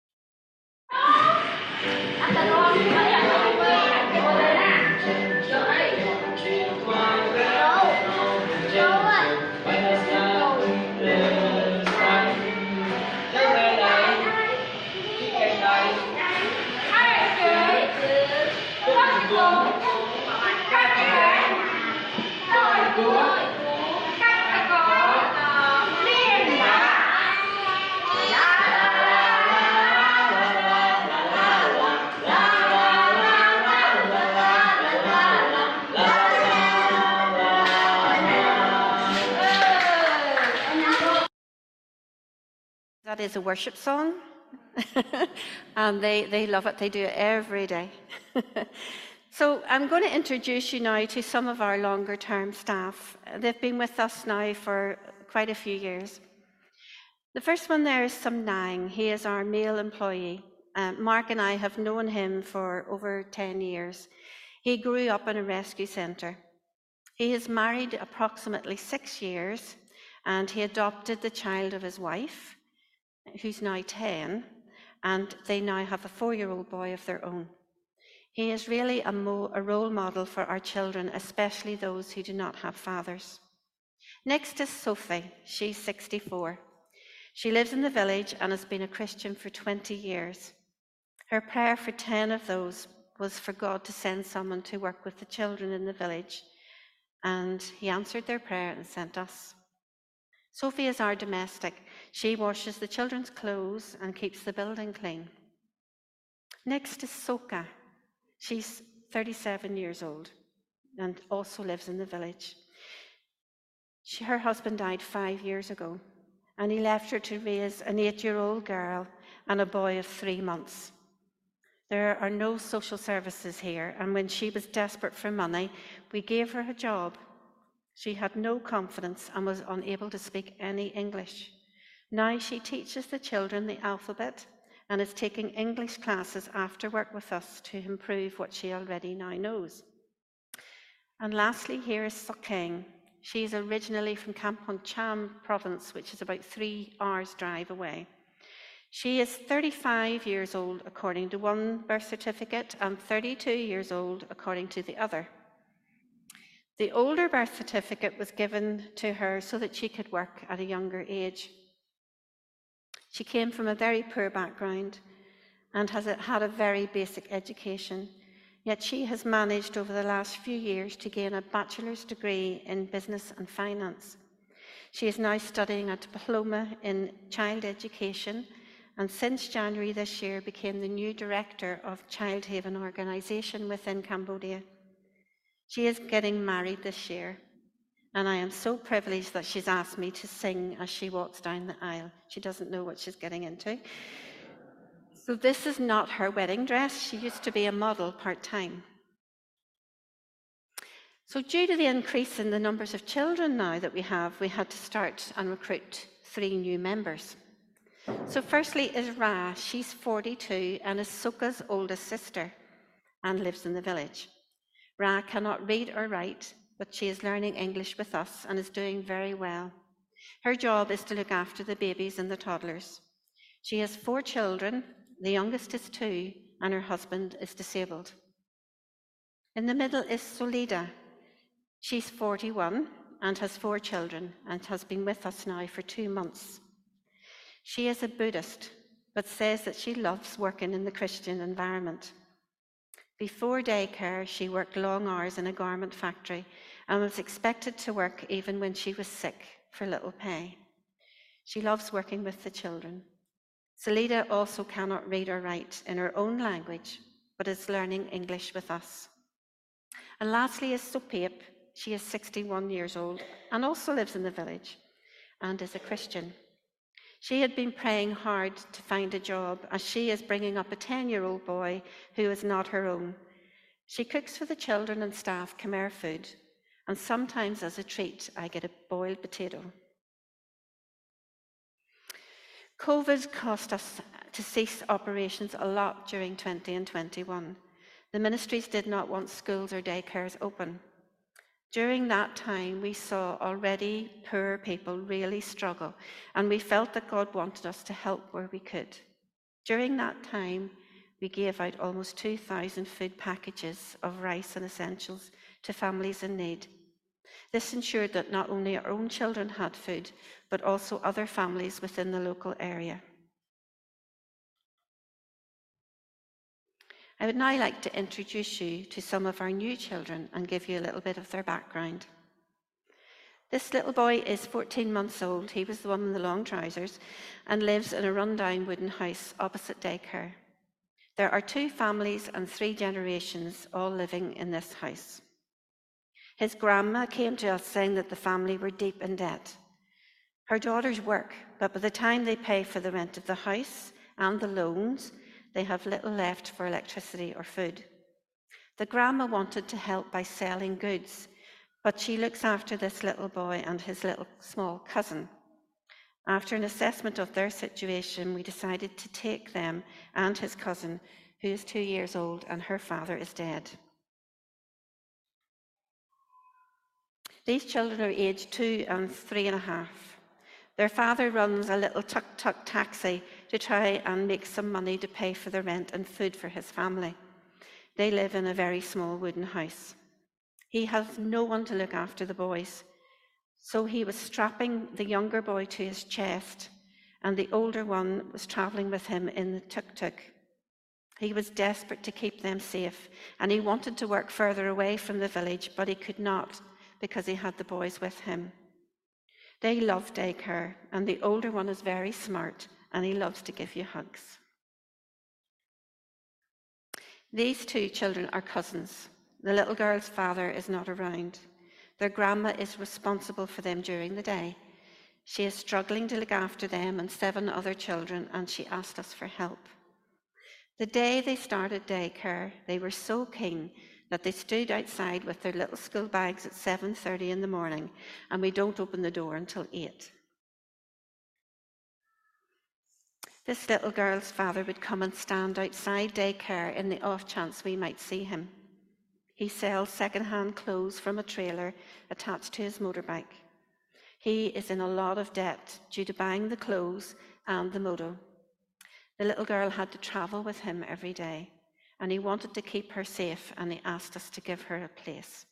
That is a worship song, and they love it. They do it every day. So I'm going to introduce you now to some of our longer-term staff. They've been with us now for quite a few years. The first one there is Sam Nang. He is our male employee. Mark and I have known him for over 10 years. He grew up in a rescue centre. He is married approximately 6 years, and he adopted the child of his wife. who's now 10, and they now have a 4-year-old boy of their own. He is really a role model for our children, especially those who do not have fathers. Next is Sophie. She's 64. She lives in the village and has been a Christian for 20 years. Her prayer for 10 of those was for God to send someone to work with the children in the village, and he answered their prayer and sent us. Sophie is our domestic. She washes the children's clothes and keeps the building clean. Next is Soka. She's 37 years old and also lives in the village. Her husband died 5 years ago, and he left her to raise an 8-year-old girl and a boy of 3 months. There are no social services here, and when she was desperate for money, we gave her a job. She had no confidence and was unable to speak any English. Now she teaches the children the alphabet and is taking English classes after work with us to improve what she already now knows. And lastly, here is Sokeng. She's originally from Kampong Cham province, which is about 3 hours' drive away. She is 35 years old according to one birth certificate and 32 years old according to the other. The older birth certificate was given to her so that she could work at a younger age. She came from a very poor background and has had a very basic education, yet she has managed over the last few years to gain a bachelor's degree in business and finance. She is now studying a diploma in child education, and since January this year became the new director of Child Haven organisation within Cambodia. She is getting married this year, and I am so privileged that she's asked me to sing as she walks down the aisle. She doesn't know what she's getting into. So this is not her wedding dress. She used to be a model part-time. So due to the increase in the numbers of children now that we had to start and recruit 3 new members. So firstly is Ra. She's 42 and is Soka's oldest sister and lives in the village. Ra cannot read or write, but she is learning English with us and is doing very well. Her job is to look after the babies and the toddlers. She has 4 children, the youngest is 2, and her husband is disabled. In the middle is Solida. She's 41 and has 4 children and has been with us now for 2 months. She is a Buddhist, but says that she loves working in the Christian environment. Before daycare, she worked long hours in a garment factory and was expected to work even when she was sick for little pay. She loves working with the children. Salida also cannot read or write in her own language, but is learning English with us. And lastly is Sopep. She is 61 years old and also lives in the village and is a Christian. She had been praying hard to find a job as she is bringing up a 10-year-old boy who is not her own. She cooks for the children and staff Khmer food, and sometimes as a treat I get a boiled potato. COVID cost us to cease operations a lot during 20 and 21. The ministries did not want schools or daycares open. During that time, we saw already poor people really struggle, and we felt that God wanted us to help where we could. During that time, we gave out almost 2,000 food packages of rice and essentials to families in need. This ensured that not only our own children had food, but also other families within the local area. I would now like to introduce you to some of our new children and give you a little bit of their background. This little boy is 14 months old. He was the one in the long trousers and lives in a rundown wooden house opposite daycare. There are 2 families and 3 generations all living in this house. His grandma came to us saying that the family were deep in debt. Her daughters work, but by the time they pay for the rent of the house and the loans, they have little left for electricity or food. The grandma wanted to help by selling goods, but she looks after this little boy and his little small cousin. After an assessment of their situation, we decided to take them and his cousin, who is 2 years old and her father is dead. These children are aged 2 and 3.5. Their father runs a little tuk-tuk taxi to try and make some money to pay for the rent and food for his family. They live in a very small wooden house. He has no one to look after the boys, so he was strapping the younger boy to his chest, and the older one was travelling with him in the tuk-tuk. He was desperate to keep them safe, and he wanted to work further away from the village, but he could not because he had the boys with him. They love daycare, and the older one is very smart, and he loves to give you hugs. These two children are cousins. The little girl's father is not around. Their grandma is responsible for them during the day. She is struggling to look after them and 7 other children, and she asked us for help. The day they started daycare, they were so keen that they stood outside with their little school bags at 7:30 in the morning, and we don't open the door until 8. This little girl's father would come and stand outside daycare in the off chance we might see him. He sells second-hand clothes from a trailer attached to his motorbike. He is in a lot of debt due to buying the clothes and the moto. The little girl had to travel with him every day, and he wanted to keep her safe, and he asked us to give her a place.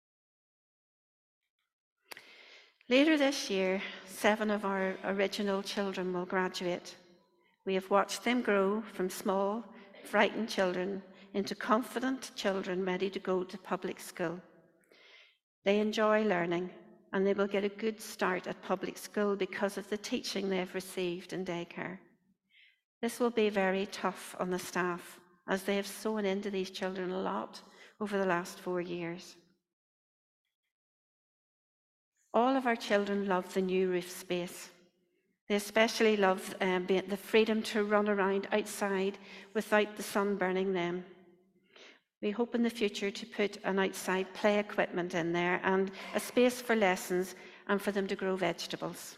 Later this year, 7 of our original children will graduate. We have watched them grow from small, frightened children into confident children ready to go to public school. They enjoy learning, and they will get a good start at public school because of the teaching they have received in daycare. This will be very tough on the staff, as they have sown into these children a lot over the last 4 years. All of our children love the new roof space. They especially love the freedom to run around outside without the sun burning them. We hope in the future to put an outside play equipment in there and a space for lessons and for them to grow vegetables.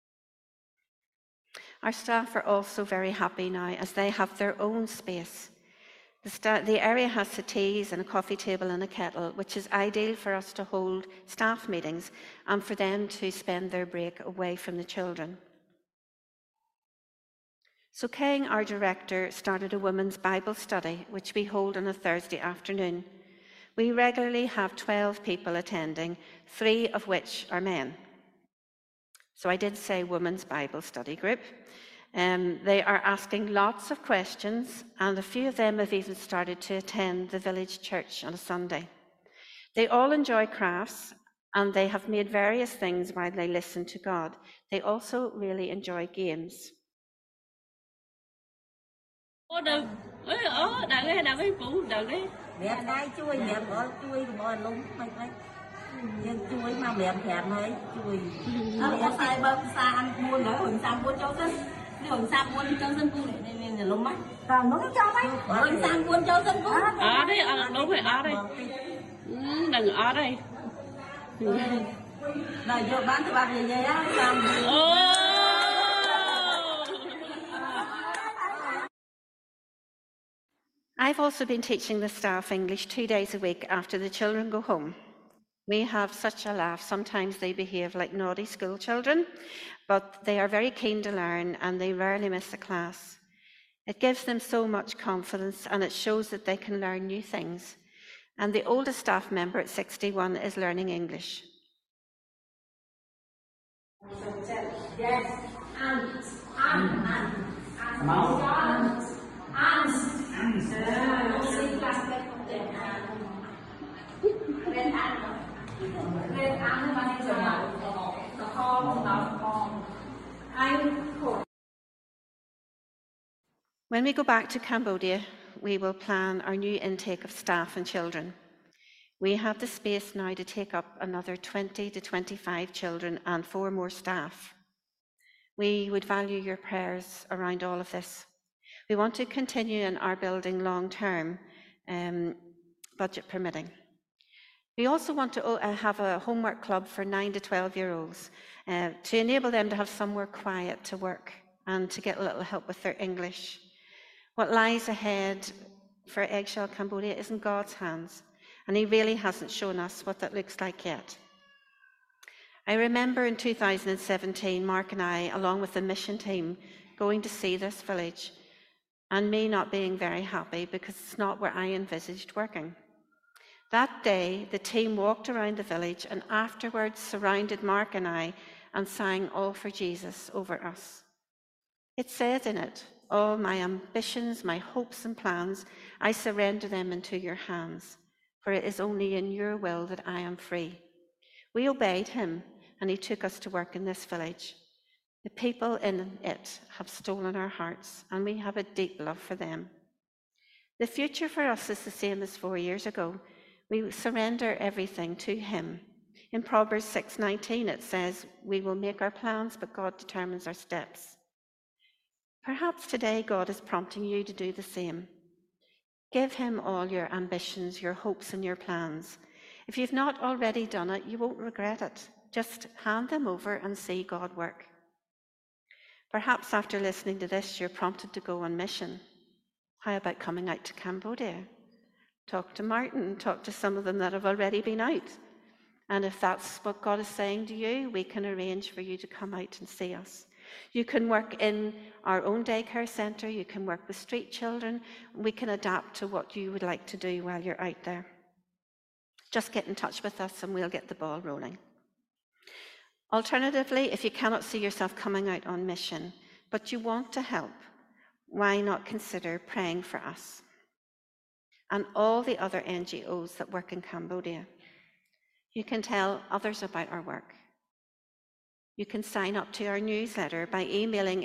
Our staff are also very happy now as they have their own space. The area has settees and a coffee table and a kettle, which is ideal for us to hold staff meetings and for them to spend their break away from the children. So Kang, our director, started a women's Bible study, which we hold on a Thursday afternoon. We regularly have 12 people attending, 3 of which are men. So I did say women's Bible study group. They are asking lots of questions, and a few of them have even started to attend the village church on a Sunday. They all enjoy crafts, and they have made various things while they listen to God. They also really enjoy games. Hưởng sang buôn cho dân cư để lúng mắt. Còn nó cho mấy. Hưởng sang buôn cho dân cư. Ở đây, đâu phải ở đây. Đừng ở đây. Rồi vô bán thì bán gì vậy á? I've also been teaching the staff English 2 days a week after the children go home. We have such a laugh. Sometimes they behave like naughty school children, but they are very keen to learn and they rarely miss a class. It gives them so much confidence and it shows that they can learn new things. And the oldest staff member at 61 is learning English. When we go back to Cambodia, we will plan our new intake of staff and children. We have the space now to take up another 20 to 25 children and 4 more staff. We would value your prayers around all of this. We want to continue in our building long term, budget permitting. We also want to have a homework club for 9 to 12-year-olds to enable them to have somewhere quiet to work and to get a little help with their English. What lies ahead for Eggshell Cambodia is in God's hands, and He really hasn't shown us what that looks like yet. I remember in 2017, Mark and I, along with the mission team, going to see this village, and me not being very happy because it's not where I envisaged working. That day, the team walked around the village and afterwards surrounded Mark and I and sang All for Jesus over us. It says in it, all my ambitions, my hopes and plans, I surrender them into your hands, for it is only in your will that I am free. We obeyed him, and he took us to work in this village. The people in it have stolen our hearts, and we have a deep love for them. The future for us is the same as 4 years ago. We surrender everything to him. In Proverbs 6:19, it says, we will make our plans, but God determines our steps. Perhaps today God is prompting you to do the same. Give him all your ambitions, your hopes, and your plans. If you've not already done it, you won't regret it. Just hand them over and see God work. Perhaps after listening to this, you're prompted to go on mission. How about coming out to Cambodia? Talk to Martin, talk to some of them that have already been out. And if that's what God is saying to you, we can arrange for you to come out and see us. You can work in our own daycare centre, you can work with street children, we can adapt to what you would like to do while you're out there. Just get in touch with us and we'll get the ball rolling. Alternatively, if you cannot see yourself coming out on mission, but you want to help, why not consider praying for us and all the other NGOs that work in Cambodia? You can tell others about our work. You can sign up to our newsletter by emailing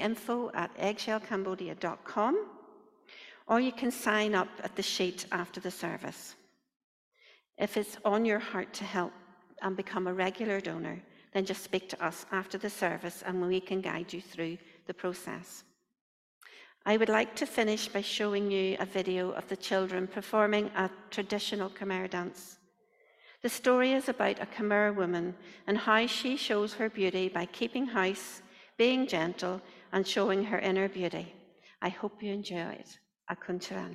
info@eggshellcambodia.com, or you can sign up at the sheet after the service. If it's on your heart to help and become a regular donor, then just speak to us after the service and we can guide you through the process. I would like to finish by showing you a video of the children performing a traditional Khmer dance. The story is about a Khmer woman and how she shows her beauty by keeping house, being gentle, and showing her inner beauty. I hope you enjoy it. Akuncharan.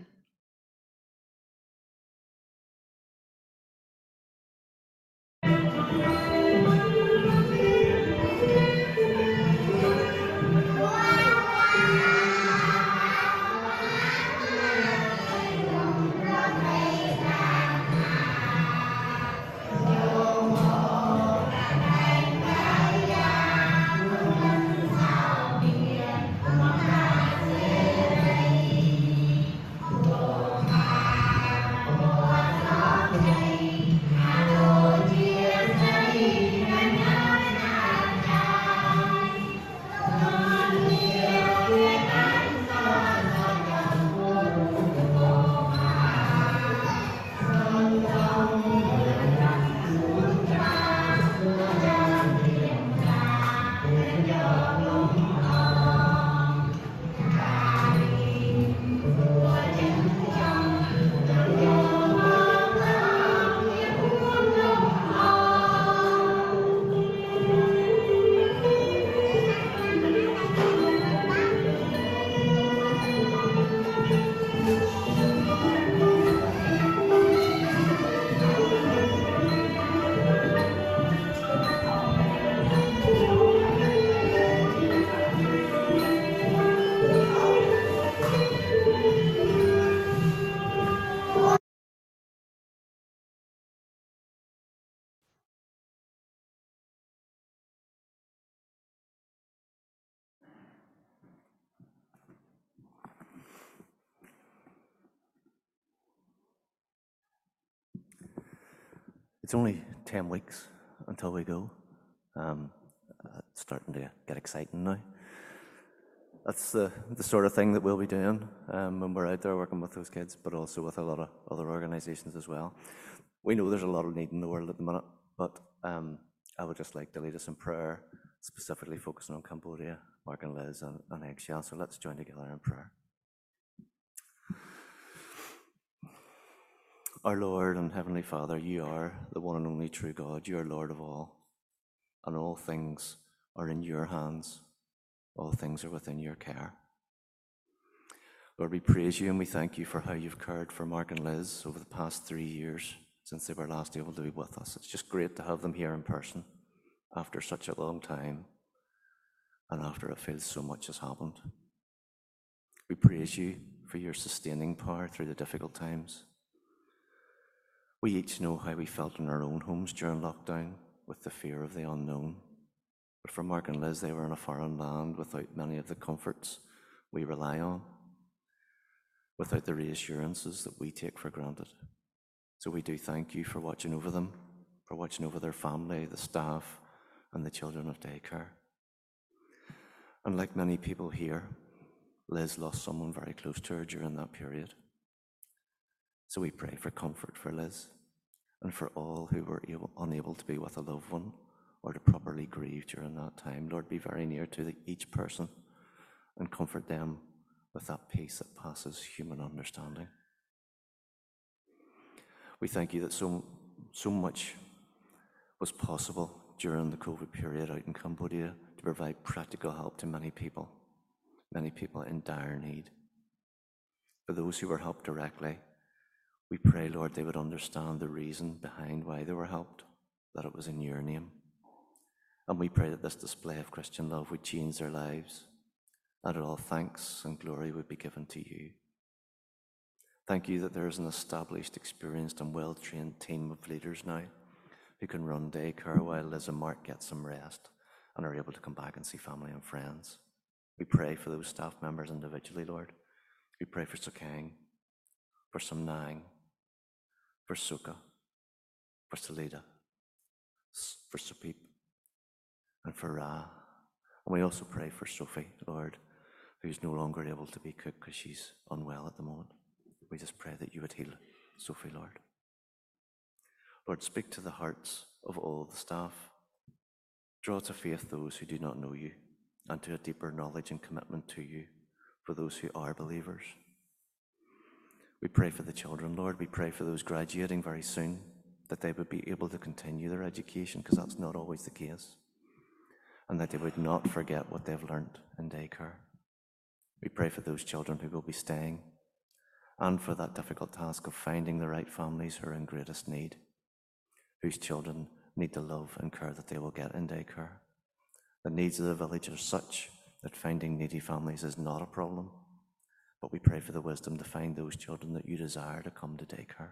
It's only 10 weeks until we go. It's starting to get exciting now. That's the sort of thing that we'll be doing when we're out there working with those kids, but also with a lot of other organisations as well. We know there's a lot of need in the world at the minute, but I would just like to lead us in prayer, specifically focusing on Cambodia, Mark and Liz and Eggshell. So let's join together in prayer. Our Lord and Heavenly Father, you are the one and only true God. You are Lord of all, and all things are in your hands. All things are within your care. Lord, we praise you and we thank you for how you've cared for Mark and Liz over the past 3 years since they were last able to be with us. It's just great to have them here in person after such a long time and after it feels so much has happened. We praise you for your sustaining power through the difficult times. We each know how we felt in our own homes during lockdown with the fear of the unknown. But for Mark and Liz, they were in a foreign land without many of the comforts we rely on, without the reassurances that we take for granted. So we do thank you for watching over them, for watching over their family, the staff, and the children of daycare. And like many people here, Liz lost someone very close to her during that period. So we pray for comfort for Liz and for all who were unable to be with a loved one or to properly grieve during that time. Lord, be very near to each person and comfort them with that peace that passes human understanding. We thank you that so much was possible during the COVID period out in Cambodia to provide practical help to many people in dire need. For those who were helped directly, we pray, Lord, they would understand the reason behind why they were helped, that it was in your name. And we pray that this display of Christian love would change their lives, that all thanks and glory would be given to you. Thank you that there is an established, experienced and well-trained team of leaders now who can run daycare while Liz and Mark get some rest and are able to come back and see family and friends. We pray for those staff members individually, Lord. We pray for Sukang, for Samnang, for Suka, for Salida, for Supip, and for Ra. And we also pray for Sophie, Lord, who's no longer able to be cook because she's unwell at the moment. We just pray that you would heal Sophie, Lord. Lord, speak to the hearts of all the staff. Draw to faith those who do not know you, and to a deeper knowledge and commitment to you for those who are believers. We pray for the children, Lord. We pray for those graduating very soon, that they would be able to continue their education, because that's not always the case, and that they would not forget what they've learned in daycare. We pray for those children who will be staying, and for that difficult task of finding the right families who are in greatest need, whose children need the love and care that they will get in daycare. The needs of the village are such that finding needy families is not a problem, but we pray for the wisdom to find those children that you desire to come to daycare.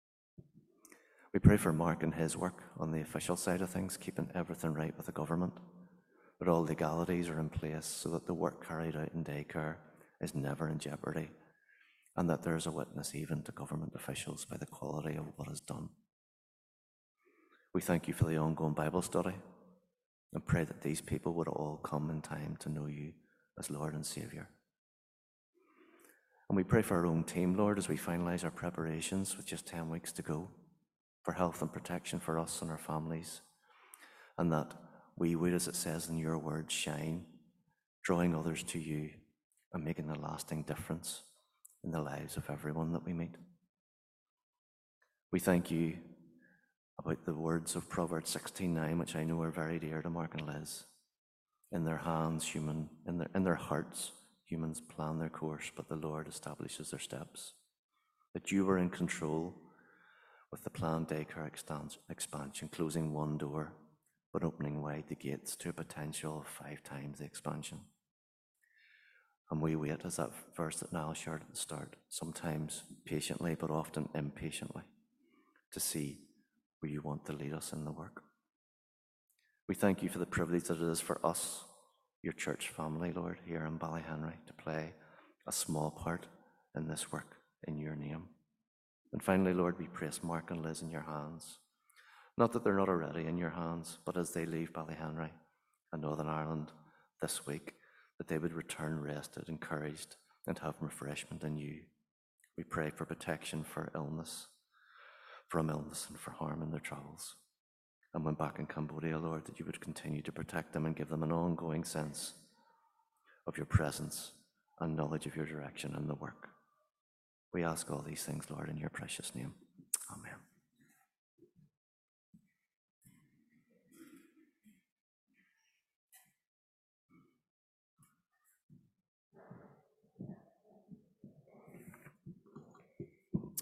We pray for Mark and his work on the official side of things, keeping everything right with the government, that all legalities are in place so that the work carried out in daycare is never in jeopardy, and that there is a witness even to government officials by the quality of what is done. We thank you for the ongoing Bible study and pray that these people would all come in time to know you as Lord and Saviour. And we pray for our own team, Lord, as we finalise our preparations with just 10 weeks to go, for health and protection for us and our families, and that we would, as it says in your word, shine, drawing others to you and making a lasting difference in the lives of everyone that we meet. We thank you about the words of Proverbs 16:9, which I know are very dear to Mark and Liz. In their hands, in their hearts, humans plan their course, but the Lord establishes their steps. That you were in control with the planned daycare expansion, closing one door, but opening wide the gates to a potential of 5 times the expansion. And we wait, as that verse that Niall shared at the start, sometimes patiently, but often impatiently, to see where you want to lead us in the work. We thank you for the privilege that it is for us, your church family, Lord, here in Ballyhenry, to play a small part in this work in your name. And finally, Lord, we place Mark and Liz in your hands. Not that they're not already in your hands, but as they leave Ballyhenry and Northern Ireland this week, that they would return rested, encouraged, and have refreshment in you. We pray for protection from illness and for harm in their travels. And when back in Cambodia, Lord, that you would continue to protect them and give them an ongoing sense of your presence and knowledge of your direction in the work. We ask all these things, Lord, in your precious name. Amen.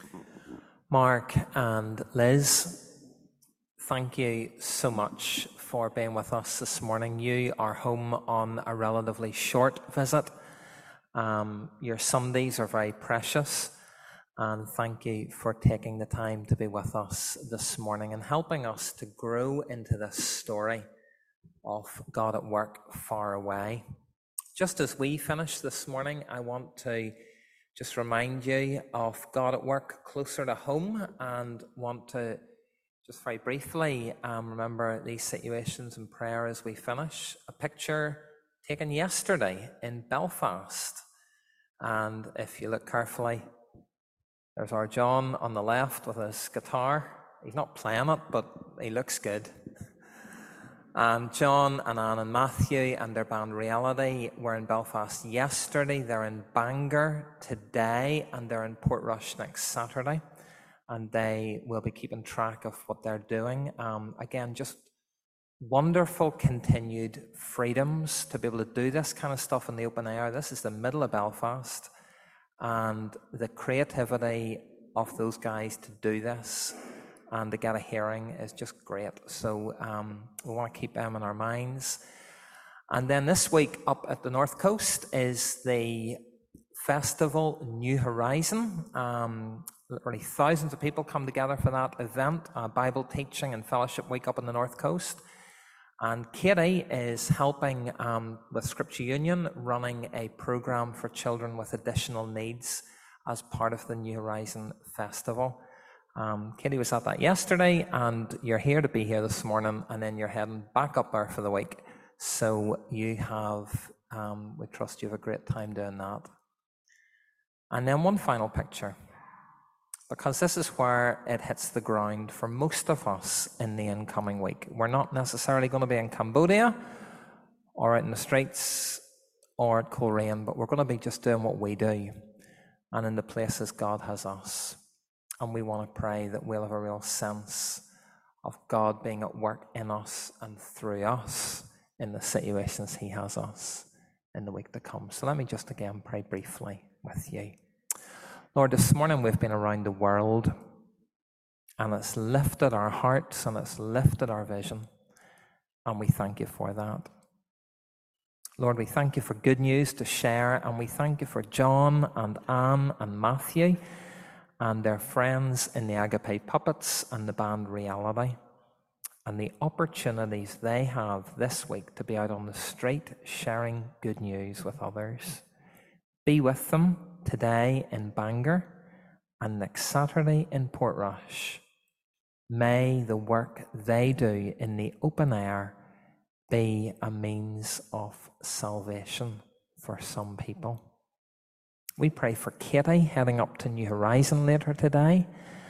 Mark and Liz, thank you so much for for being with us this morning. You are home on a relatively short visit. Your Sundays are very precious, and thank you for taking the time to be with us this morning and helping us to grow into this story of God at work far away. Just as we finish this morning, I want to just remind you of God at work closer to home, and want to just very briefly remember these situations in prayer as we finish. A picture taken yesterday in Belfast, and if you look carefully, there's our John on the left with his guitar. He's not playing it, but he looks good. And John and Anne and Matthew and their band Reality were in Belfast yesterday. They're in Bangor today, and they're in Portrush next Saturday. And they will be keeping track of what they're doing. Again, just wonderful continued freedoms to be able to do this kind of stuff in the open air. This is the middle of Belfast, and the creativity of those guys to do this and to get a hearing is just great. So we want to keep them in our minds. And then this week up at the North Coast is the festival New Horizon. Literally thousands of people come together for that event, Bible teaching and fellowship week up on the North Coast. And Katie is helping with Scripture Union, running a program for children with additional needs as part of the New Horizon Festival. Katie was at that yesterday, and you're here to be here this morning, and then you're heading back up there for the week. So you have, we trust you have a great time doing that. And then one final picture, because this is where it hits the ground for most of us in the incoming week. We're not necessarily going to be in Cambodia or out in the streets or at Coleraine, but we're going to be just doing what we do and in the places God has us. And we want to pray that we'll have a real sense of God being at work in us and through us in the situations he has us in the week to come. So let me just again pray briefly with you. Lord, this morning we've been around the world, and it's lifted our hearts and it's lifted our vision, and we thank you for that. Lord, we thank you for good news to share, and we thank you for John and Anne and Matthew and their friends in the Agape Puppets and the band Reality, and the opportunities they have this week to be out on the street sharing good news with others. Be with them today in Bangor and next Saturday in Portrush. May the work they do in the open air be a means of salvation for some people. We pray for Katie heading up to New Horizon later today.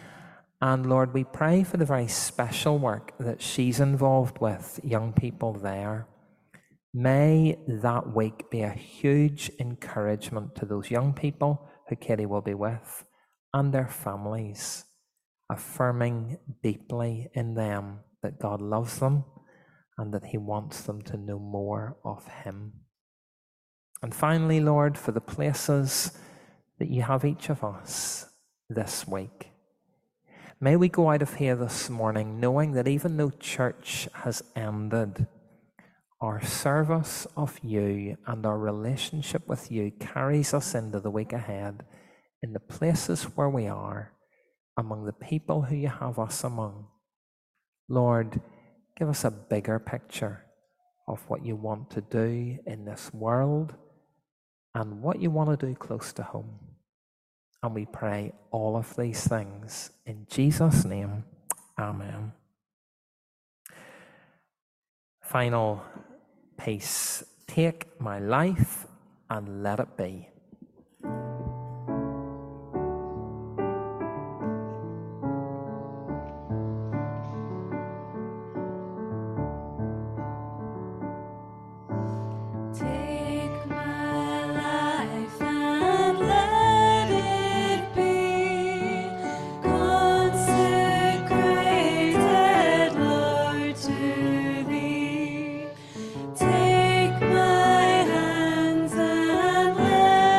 And Lord, we pray for the very special work that she's involved with, young people there. May that week be a huge encouragement to those young people who Katie will be with and their families, affirming deeply in them that God loves them and that he wants them to know more of him. And finally, Lord, for the places that you have each of us this week, may we go out of here this morning knowing that even though church has ended, our service of you and our relationship with you carries us into the week ahead in the places where we are, among the people who you have us among. Lord, give us a bigger picture of what you want to do in this world and what you want to do close to home. And we pray all of these things in Jesus' name. Amen. Final piece. Take my life and let it be. Take my life and let it be consecrated, Lord, to thee. Take my hands and let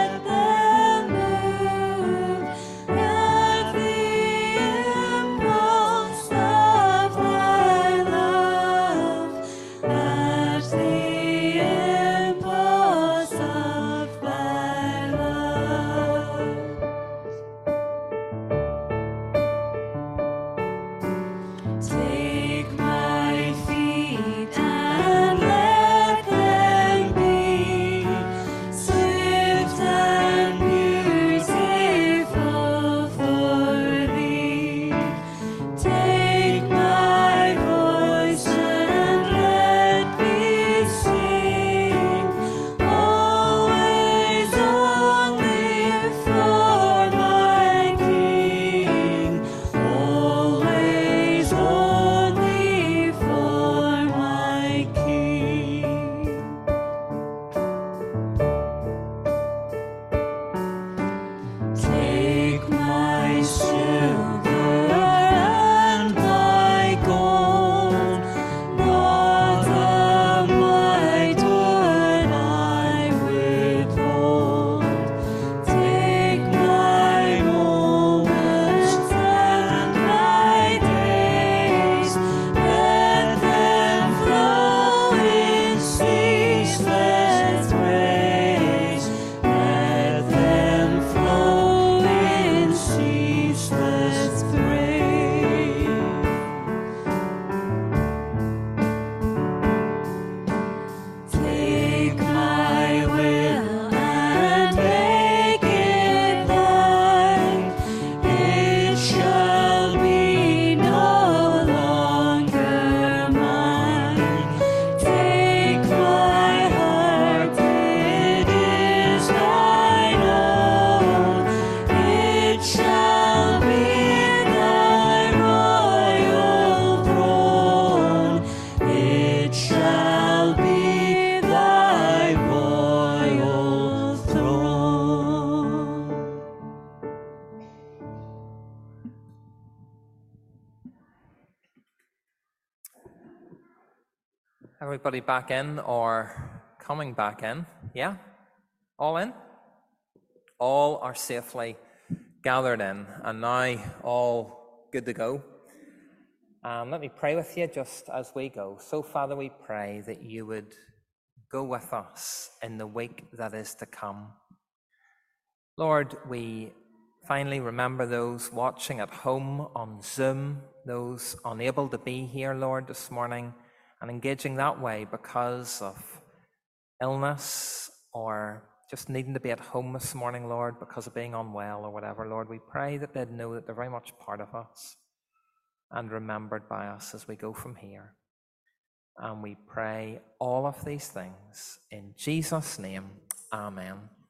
Everybody back in or coming back in? Yeah? All in? All are safely gathered in, and now all good to go. Let me pray with you just as we go. So, Father, we pray that you would go with us in the week that is to come. Lord, we finally remember those watching at home on Zoom, those unable to be here, Lord, this morning, and engaging that way because of illness or just needing to be at home this morning, Lord, because of being unwell or whatever. Lord, we pray that they'd know that they're very much part of us and remembered by us as we go from here. And we pray all of these things in Jesus' name. Amen.